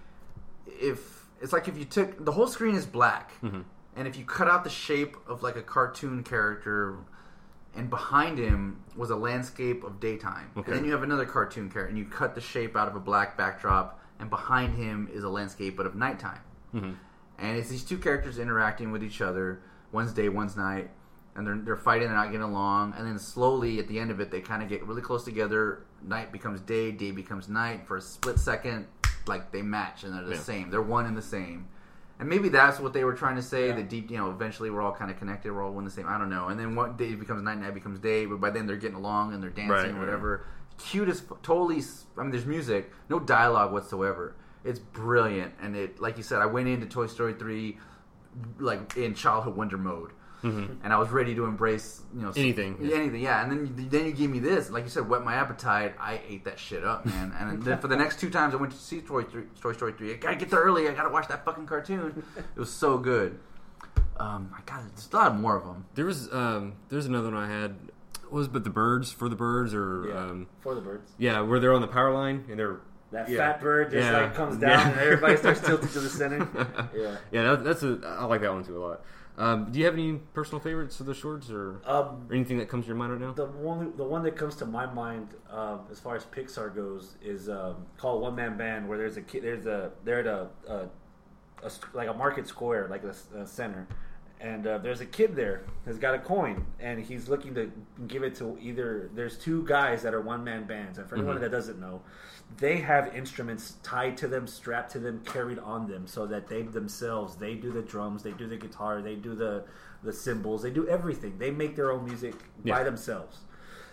if it's like if you took the whole screen is black, Mm-hmm. and if you cut out the shape of like a cartoon character, and behind him was a landscape of daytime, Okay. and then you have another cartoon character, and you cut the shape out of a black backdrop, and behind him is a landscape but of nighttime, Mm-hmm. and it's these two characters interacting with each other. One's day, one's night. And they're, they're fighting, they're not getting along. And then slowly, at the end of it, they kind of get really close together. Night becomes day, day becomes night. For a split second, like, they match and they're the Yeah. same. They're one and the same. And maybe that's what they were trying to say. Yeah. That deep, you know, eventually we're all kind of connected. We're all one and the same. I don't know. And then one day becomes night, night becomes day. But by then they're getting along and they're dancing Right, or right. whatever. Cute as f- totally. s- I mean, there's music, no dialogue whatsoever. It's brilliant. And it, like you said, I went into Toy Story three like in childhood wonder mode. Mm-hmm. And I was ready to embrace, you know, Anything. yeah, anything, yeah. And then then you gave me this, like you said, whet my appetite. I ate that shit up, man. And then for the next two times I went to see Toy, three, Toy Story three, I gotta get there early. I gotta watch that fucking cartoon. It was so good. Um, I got there's a lot more of them. There was um, there's another one I had. What was it, but the birds for the birds or Yeah, um, for the birds. yeah, where they're on the power line and they're That Yeah. fat bird just Yeah. like comes down Yeah. and everybody starts tilting to the center. Yeah. yeah, that, that's a I like that one too a lot. Um, do you have any personal favorites of the shorts or, Um, or anything that comes to your mind right now? the one, the one that comes to my mind um, as far as Pixar goes is um, called One Man Band, where there's a kid, there's a they're at a, a, a like a market square, like a, a center, and uh, there's a kid there that's got a coin, and he's looking to give it to either. There's two guys that are one man bands, and for anyone Mhm. that doesn't know, they have instruments tied to them, strapped to them, carried on them, so that they themselves they do the drums, they do the guitar, they do the the cymbals, they do everything. They make their own music Yeah. by themselves.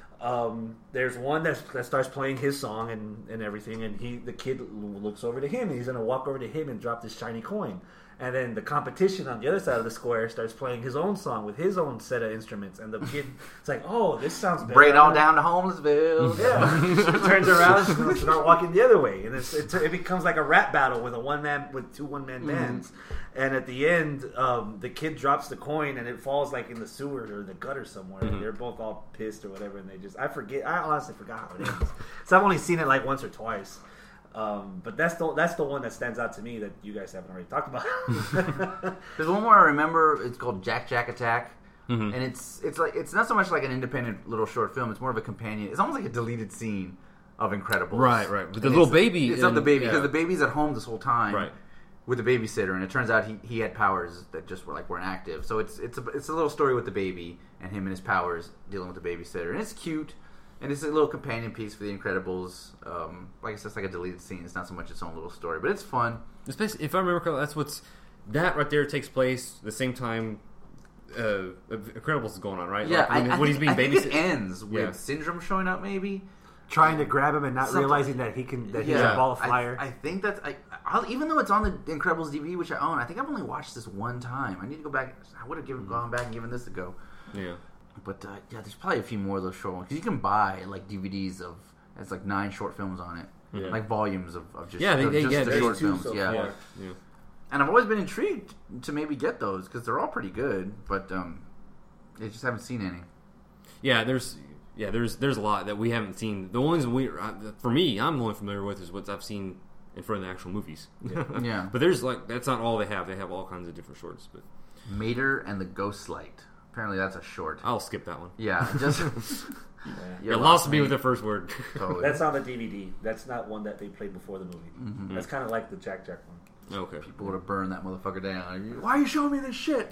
Um, there's one that that starts playing his song and, and everything, and he the kid looks over to him, and he's gonna walk over to him and drop this shiny coin. And then the competition on the other side of the square starts playing his own song with his own set of instruments, and the kid it's like, oh, this sounds better. Bring it all down to Homelessville. Yeah, he turns around and start walking the other way, and it's, it, it becomes like a rap battle with a one man with two one man bands. And at the end, um, the kid drops the coin, and it falls like in the sewer or the gutter somewhere. And they're both all pissed or whatever, and they just I forget. I honestly forgot how it ends. So I've only seen it like once or twice. Um, but that's the that's the one that stands out to me that you guys haven't already talked about. There's one more I remember. It's called Jack Jack Attack, Mhm. and it's it's like it's not so much like an independent little short film. It's more of a companion. It's almost like a deleted scene of Incredibles. Right, right. With the And little it's- baby It's of the and- baby yeah. because the baby's at home this whole time. Right. With the babysitter, and it turns out he, he had powers that just were like weren't active. So it's it's a it's a little story with the baby and him and his powers dealing with the babysitter, and it's cute, and it's a little companion piece for the Incredibles. Um, like I said, it's like a deleted scene. It's not so much its own little story, but it's fun. Especially if I remember correctly, that's what's that right there takes place the same time uh, Incredibles is going on, right? Yeah, Like, when, I, I when he's think, being I think it babysitted. ends with Yeah. Syndrome showing up, maybe. Trying to grab him and not Something- realizing that he can that he's Yeah. a ball of I- fire. I, think that's I, I'll, even though it's on the Incredibles D V D, which I own. I think I've only watched this one time. I need to go back. I would have given gone back and given this a go. Yeah. But uh, yeah, there's probably a few more of those short ones because you can buy like D V Ds of it's like nine short films on it, Yeah. like volumes of, of just Yeah, they- of they- just yeah, the there's short two films. so yeah. far. Yeah. And I've always been intrigued to maybe get those because they're all pretty good, but um, I just haven't seen any. Yeah, there's yeah, there's there's a lot that we haven't seen. The ones we uh, for me, I'm only familiar with is what I've seen in front of the actual movies. Yeah. But there's like that's not all they have. They have all kinds of different shorts. But Mater and the Ghost Light. Apparently, that's a short. I'll skip that one. Yeah, just Yeah. you It lost me with the first word. Totally. That's on the D V D. That's not one that they played before the movie. Mm-hmm. That's kind of like the Jack Jack one. Okay. People would have burned that motherfucker down. Why are you showing me this shit?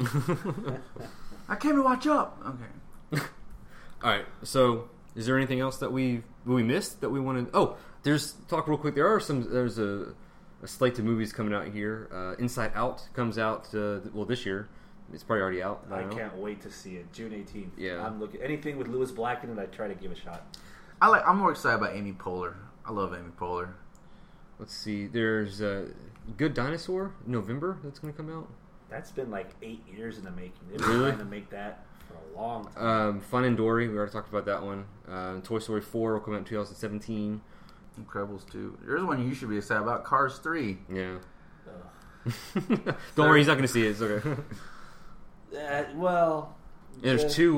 I came to watch up. Okay. All right. So, is there anything else that we we missed that we wanted? Oh, there's talk real quick. There are some. There's a, a slate of movies coming out here. Uh, Inside Out comes out uh, well this year. It's probably already out. I don't know. can't wait to see it. June eighteenth. Yeah. I'm looking anything with Lewis Black in it. I try to give a shot. I like. I'm more excited about Amy Poehler. I love Amy Poehler. Let's see. There's uh, Good Dinosaur in November. That's going to come out. That's been like eight years in the making. They've been Really? trying to make that for a long time. Um, Fun and Dory. We already talked about that one. Uh, Toy Story four will come out in two thousand seventeen. Incredibles two. There's one you should be excited about. Cars three. Yeah. Ugh. Don't worry, he's not going to see it. It's okay. Uh, well, Yeah, there's yeah. two.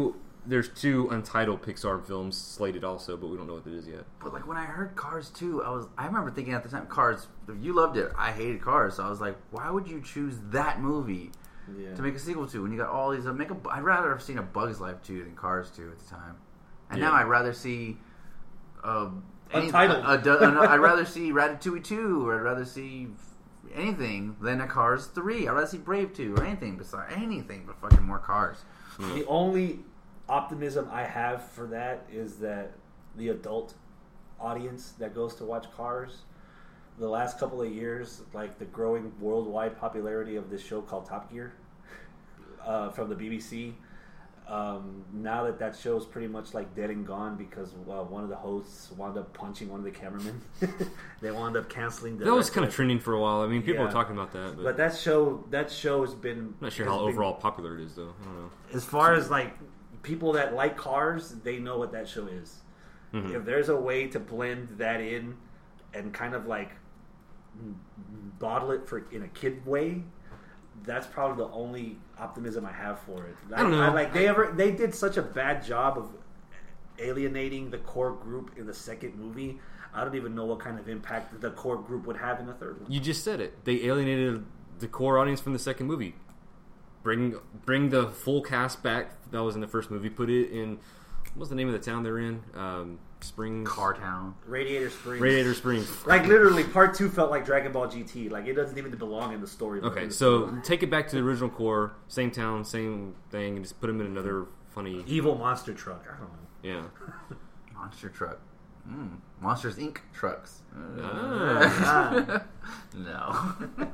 there's two untitled Pixar films slated also, but we don't know what it is yet. But like when I heard Cars two, I was I remember thinking at the time, Cars. You loved it. I hated Cars, so I was like, why would you choose that movie Yeah. to make a sequel to when you got all these? Uh, make a. I'd rather have seen A Bug's Life two than Cars two at the time, and Yeah. now I'd rather see. Um, any, Untitled. a, a, a, I'd rather see Ratatouille two, or I'd rather see anything than a Cars three. I'd rather see Brave two, or anything besides anything but fucking more Cars. The only optimism I have for that is that the adult audience that goes to watch Cars, the last couple of years, like the growing worldwide popularity of this show called Top Gear uh, from the B B C. Um, now that that show's pretty much like dead and gone because uh, one of the hosts wound up punching one of the cameramen. They wound up canceling. The That was rest kind of it. trending for a while. I mean, people Yeah. were talking about that, but, But that show, that show has been. I'm not sure has how been- overall popular it is, though. I don't know. As far as like people that like Cars, they know what that show is. Mhm. If there's a way to blend that in and kind of like bottle it for in a kid way, that's probably the only optimism I have for it. I don't know. like they ever they did such a bad job of alienating the core group in the second movie. I don't even know what kind of impact the core group would have in the third one. You just said it. They alienated the core audience from the second movie. Bring bring the full cast back that was in the first movie. Put it in. What was the name of the town they're in? Um, Springs. Cartown. Radiator Springs. Radiator Springs. Like literally, part two felt like Dragon Ball G T. Like it doesn't even belong in the story. Okay, In the so story. take it back to the original core, same town, same thing, and just put them in another funny. evil monster truck. I don't know. Yeah. Monster truck. Mm. Monsters Incorporated trucks. Ah. No.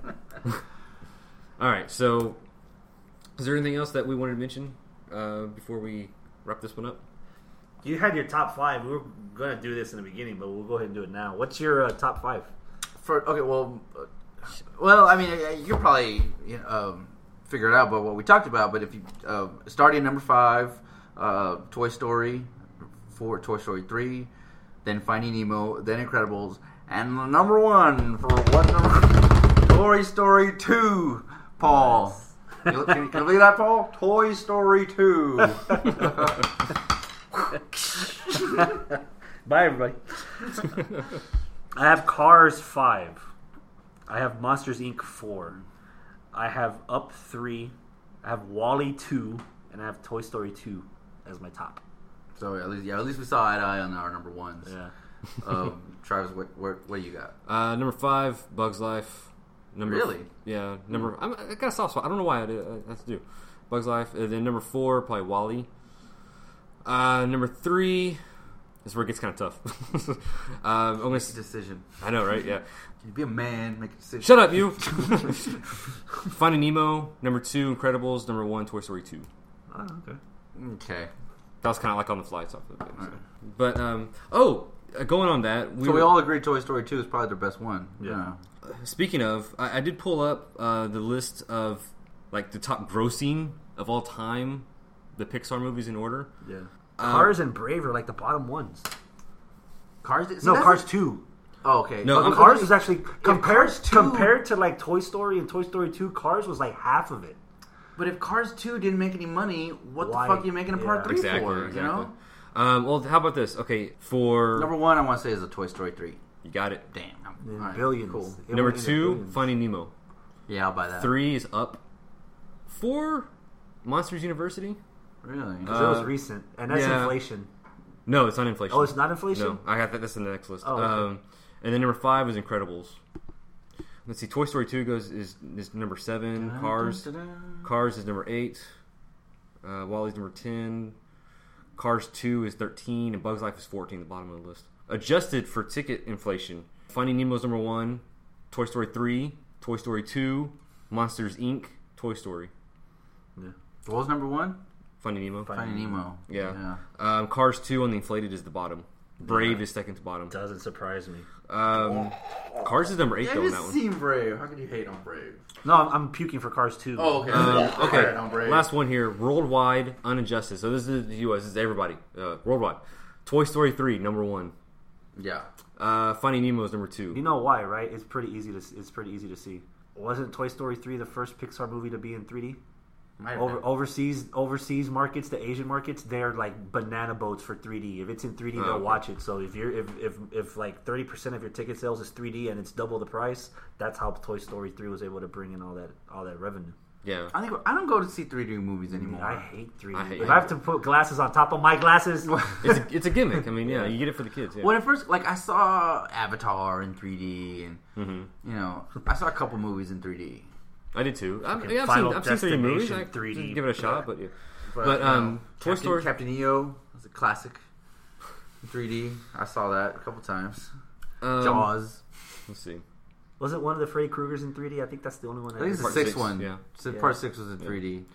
All right. So, is there anything else that we wanted to mention uh, before we wrap this one up? You had your top five. We were going to do this in the beginning, but we'll go ahead and do it now. What's your uh, top five? For okay, well, uh, well, I mean, uh, you probably you know, um, figure it out, but what we talked about. But if you uh, starting at number five, uh, Toy Story, four, Toy Story three, then Finding Nemo, then Incredibles, and the number one for what number? Toy Story two, Paul. Can you, can you believe that, Paul? Toy Story two. Bye, everybody. I have Cars five. I have Monsters Incorporated four. I have Up three. I have Wall-E two, and I have Toy Story two as my top. So at least, yeah, at least we saw eye to eye on our number ones. Yeah. Um, Travis, what, what, what do you got? Uh, number five, Bugs Life. Number Really? Yeah. Number. I'm, I got a soft spot. I don't know why I did. I have to do Bugs Life. And then number four, probably Wall-E. Uh, number three. This is where it gets kind of tough. um, I'm gonna. Make a s- decision. I know, right? Yeah. Can you be a man? Make a decision. Shut up, you. Finding Nemo. Number two, Incredibles. Number one, Toy Story two. Oh, okay. Okay. That was kind of like on the fly stuff. So. Alright. But um, oh, uh, going on that, we So we were- all agree Toy Story two is probably their best one. Yeah. Speaking of, I, I did pull up uh, the list of like the top grossing of all time, the Pixar movies in order. Yeah. Um, Cars and Brave are like the bottom ones. Cars. See, No, that's- Cars two. Oh, okay. No, Oh, I'm- Cars is actually compared Cars two- compared to like Toy Story and Toy Story two. Cars was like half of it. But if Cars two didn't make any money, what Why? the fuck are you making a part Yeah. three Exactly. for? exactly. You know. Um, well, how about this? Okay, for Number one, I want to say is a Toy Story three. you got it. Damn. I'm, In all right, billions. Cool. It Number went into two, billions. Finding Nemo. Yeah, I'll buy that. Three is Up. Four, Monsters University. Really? Because it was Uh, recent, and that's yeah. inflation. No, it's not inflation. Oh, it's not inflation. No, I got that. That's in the next list. Oh, okay. um, and then number five is Incredibles. Let's see. Toy Story two goes is is number seven. Cars. Cars is number eight. Uh, Wall-E's number ten. Cars two is thirteen, and Bugs Life is fourteen. The bottom of the list. Adjusted for ticket inflation. Finding Nemo's number one. Toy Story three. Toy Story two. Monsters Incorporated. Toy Story. What was number one? Finding Nemo. Finding Nemo. Yeah. Um, Cars two on the inflated is the bottom. Brave is second to bottom. Doesn't surprise me. Um, Cars is number eight Yeah, though you on that one. seen Brave. How could you hate on Brave? No, I'm, I'm puking for Cars two. Oh, okay. Um, okay, Alright, on Brave. last one here. Worldwide, unadjusted. So this is the U S. This is everybody. Uh, worldwide. Toy Story three, number one. Yeah. Uh, Finding Nemo is number You two. know why, right? It's pretty easy to it's pretty easy to see. Wasn't Toy Story three the first Pixar movie to be in three D? Might have Over, been. overseas, overseas markets, the Asian markets, they're like banana boats for three D. If it's in three D, Oh, they'll okay. watch it. So if you're, if, if, if like thirty percent of your ticket sales is three D and it's double the price, that's how Toy Story three was able to bring in all that, all that revenue. Yeah. I think I don't go to see three D movies anymore. I hate three D. I hate if it. I have to put glasses on top of my glasses, It's a, it's a gimmick. I mean, yeah, you get it for the kids. Yeah. When at first, like I saw Avatar in three D, and Mm-hmm. you know, I saw a couple movies in three D. I did too. I, Fucking yeah, I've Final seen I've seen three D movies. Destination I three D. give it a shot, but yeah. But, But, you um, know, Toy Captain, Story- Captain E O was a classic in three D. I saw that a couple times. Um, Jaws. Let's see. wasn't one of the Freddy Kruegers in three D? I think that's the only one. I think it's the Part sixth six, one. yeah. So Yeah. Part six was in three D.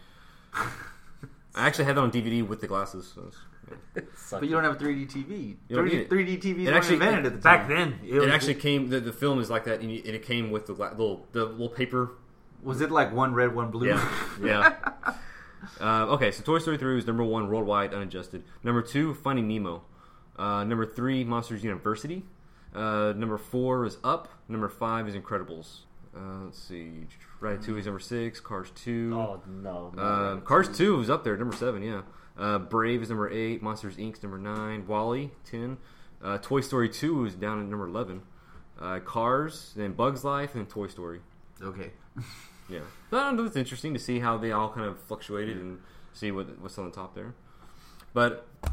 I actually had that on D V D with the glasses. So it's- But you don't have a three D T V. You don't need it. three D T Vs It weren't actually- invented at the time. back then. It, It was, actually came. The, the film is like that, and, you, and it came with the gla- little the little paper. Was it like one red, one blue? Yeah, yeah. Uh, okay, so Toy Story three was number one worldwide, unadjusted. Number two, Finding Nemo. Uh, number three, Monsters University. Uh, number four is Up. Number five is Incredibles. Uh, let's see, Ratatouille is number six. Cars two. Oh no. no. Uh, Cars two is up there, number seven. Yeah. Uh, Brave is number eight. Monsters Incorporated number nine. Wall-E ten. Uh, Toy Story two is down at number eleven. Uh, Cars, then Bugs Life, and then Toy Story. Okay. Yeah, but I don't know, it's interesting to see how they all kind of fluctuated and see what what's on the top there. But uh,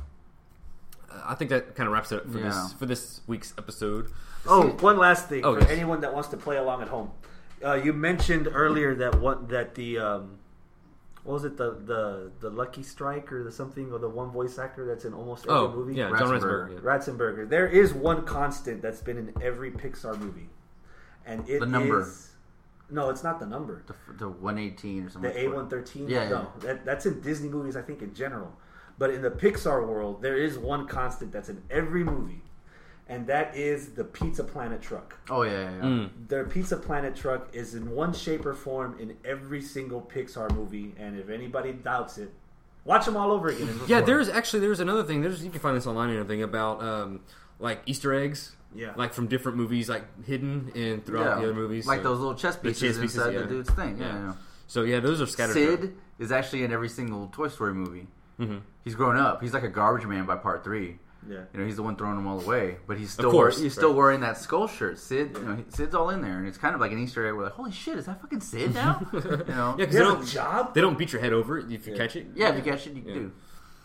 I think that kind of wraps it up for Yeah. this for this week's episode. Oh, one last thing Oh, for yes. anyone that wants to play along at home. Uh, you mentioned earlier that what that the um, what was it the, the the Lucky Strike or the something or the one voice actor that's in almost every Oh, movie? yeah, John Ratzenberger. Ratzenberger. Yeah. Ratzenberger. There is one constant that's been in every Pixar movie, and it The number. is- no, it's not the number. The, the one eighteen or something. The A one thirteen. Yeah, no, yeah. that, that's in Disney movies, I think, in general. But in the Pixar world, there is one constant that's in every movie, and that is the Pizza Planet truck. Oh yeah, yeah, yeah. Mm. Their Pizza Planet truck is in one shape or form in every single Pixar movie, and if anybody doubts it, watch them all over again. and look Yeah, for there's it. actually there's another thing. There's you can find this online and everything about um, like Easter eggs. Yeah. Like from different movies, like hidden and throughout Yeah. the other movies. like so- those little chess The pieces chess pieces, inside yeah. the dude's thing. Yeah. Yeah. yeah. So yeah, those are scattered. Sid throughout. is actually in every single Toy Story movie. Mm-hmm. He's grown up. He's like a garbage man by part three. Yeah. You know, he's the one throwing them all away, but he's still course, he's still right. wearing that skull shirt. Sid, you know, he- Sid's all in there, and it's kind of like an Easter egg. We're like, holy shit, is that fucking Sid now? you know, Yeah, because You they have a don't job? they don't beat your head over it if you Yeah. catch it. yeah. If you catch it, you Yeah. do.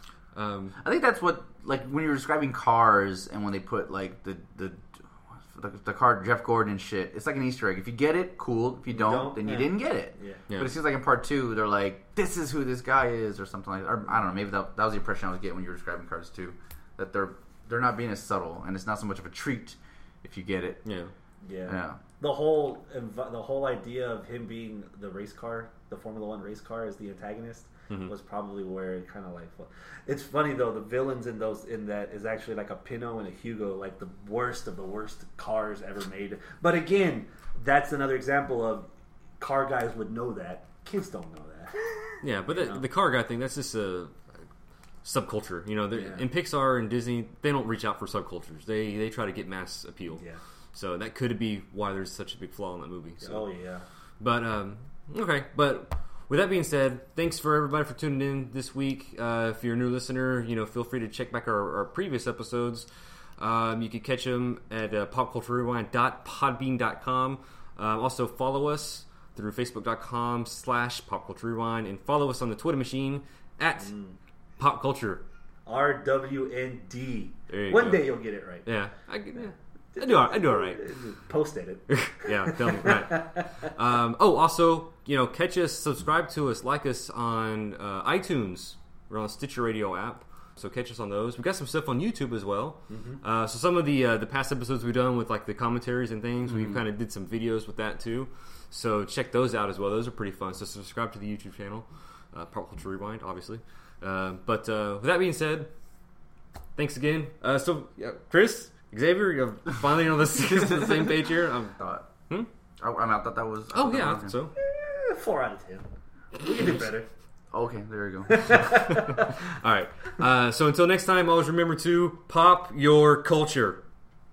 Um, I think that's what like when you're describing cars and when they put like the the the, the car Jeff Gordon and shit. It's like an Easter egg. If you get it, cool. If you don't, don't, then you yeah. didn't get it. Yeah. Yeah. But it seems like in part two, they're like, "This is who this guy is," or something like. Or I don't know. Maybe that, that was the impression I was getting when you were describing Cars two, that they're they're not being as subtle, and it's not so much of a treat if you get it. yeah. Yeah. Yeah. The whole env- the whole idea of him being the race car, the Formula One race car, as the antagonist, Mhm. was probably where it kind of like. It's funny though. The villains in those in that is actually like a Pinot and a Hugo, like the worst of the worst cars ever made. But again, that's another example of car guys would know that. Kids don't know that. Yeah, but the, know? the car guy thing, that's just a subculture. You know, they're- Yeah. in Pixar and Disney, they don't reach out for subcultures. They they try to get mass appeal. Yeah. So that could be why there's such a big flaw in that movie. So. Oh yeah. But um, okay, but with that being said, thanks for everybody for tuning in this week. Uh, if you're a new listener, you know, feel free to check back our, our previous episodes. Um, you can catch them at uh, pop culture rewind dot podbean dot com. Um, also follow us through facebook dot com slash popculturerewind and follow us on the Twitter machine at Pop Culture. R W N D. There you One go. day you'll get it right. Yeah, I, yeah. I do. all- I do all right. Post edit. Yeah, tell me. Right. Um, oh, also, you know, catch us, subscribe to us, like us on uh, iTunes. We're on the Stitcher Radio app, so catch us on those. We got some stuff on YouTube as well. Mm-hmm. Uh, so some of the uh, the past episodes we've done with like the commentaries and things, Mm-hmm. we kind of did some videos with that too. So check those out as well. Those are pretty fun. So subscribe to the YouTube channel, uh, Pop Culture Rewind, obviously. Uh, but uh, with that being said, thanks again. Uh, so, yeah, Chris, Xavier, you're finally on the, the same page here. Um, Thought. Hmm? I, I, mean, I thought that was. I oh thought that yeah, I was- thought so. Eh, Four out of ten. We can do better. Okay, there you go. All right. Uh, so until next time, always remember to pop your culture.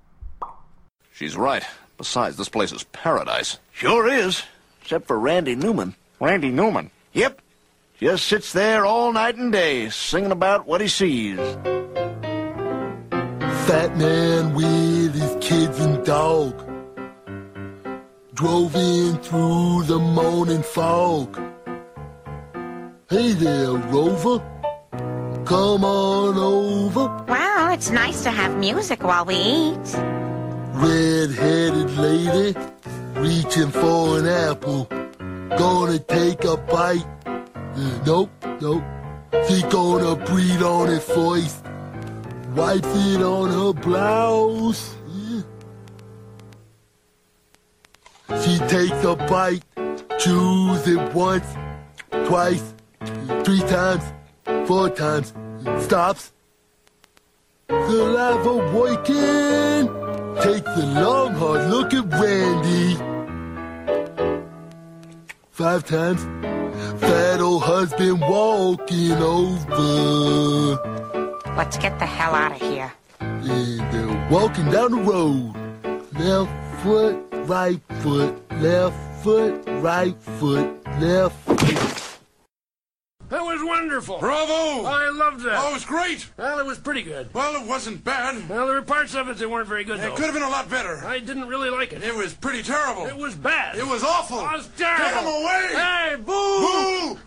She's right. Besides, this place is paradise. Sure is. Except for Randy Newman. Randy Newman? Yep. just sits there all night and day, singing about what he sees. Fat man with his kids and dog drove in through the morning fog. Hey there, Rover, come on over. Well, it's nice to have music while we eat. Red-headed lady, reaching for an apple, gonna take a bite. Uh, nope, nope, she gonna breathe on it first, wipes it on her blouse. Yeah. She takes a bite, chews it once, twice, three times, four times, stops. Saliva working, takes a long hard look at Randy. Five times, fat old husband walking over. Let's get the hell out of here. And they're walking down the road. Left foot, right foot, left foot, right foot, left foot. That was wonderful. Bravo! I loved that. Oh, it was great. Well, it was pretty good. Well, it wasn't bad. Well, there were parts of it that weren't very good, It though. could have been a lot better. I didn't really like it. It was pretty terrible. It was bad. It was awful. It was terrible. Get him away! Hey, boo! Boo!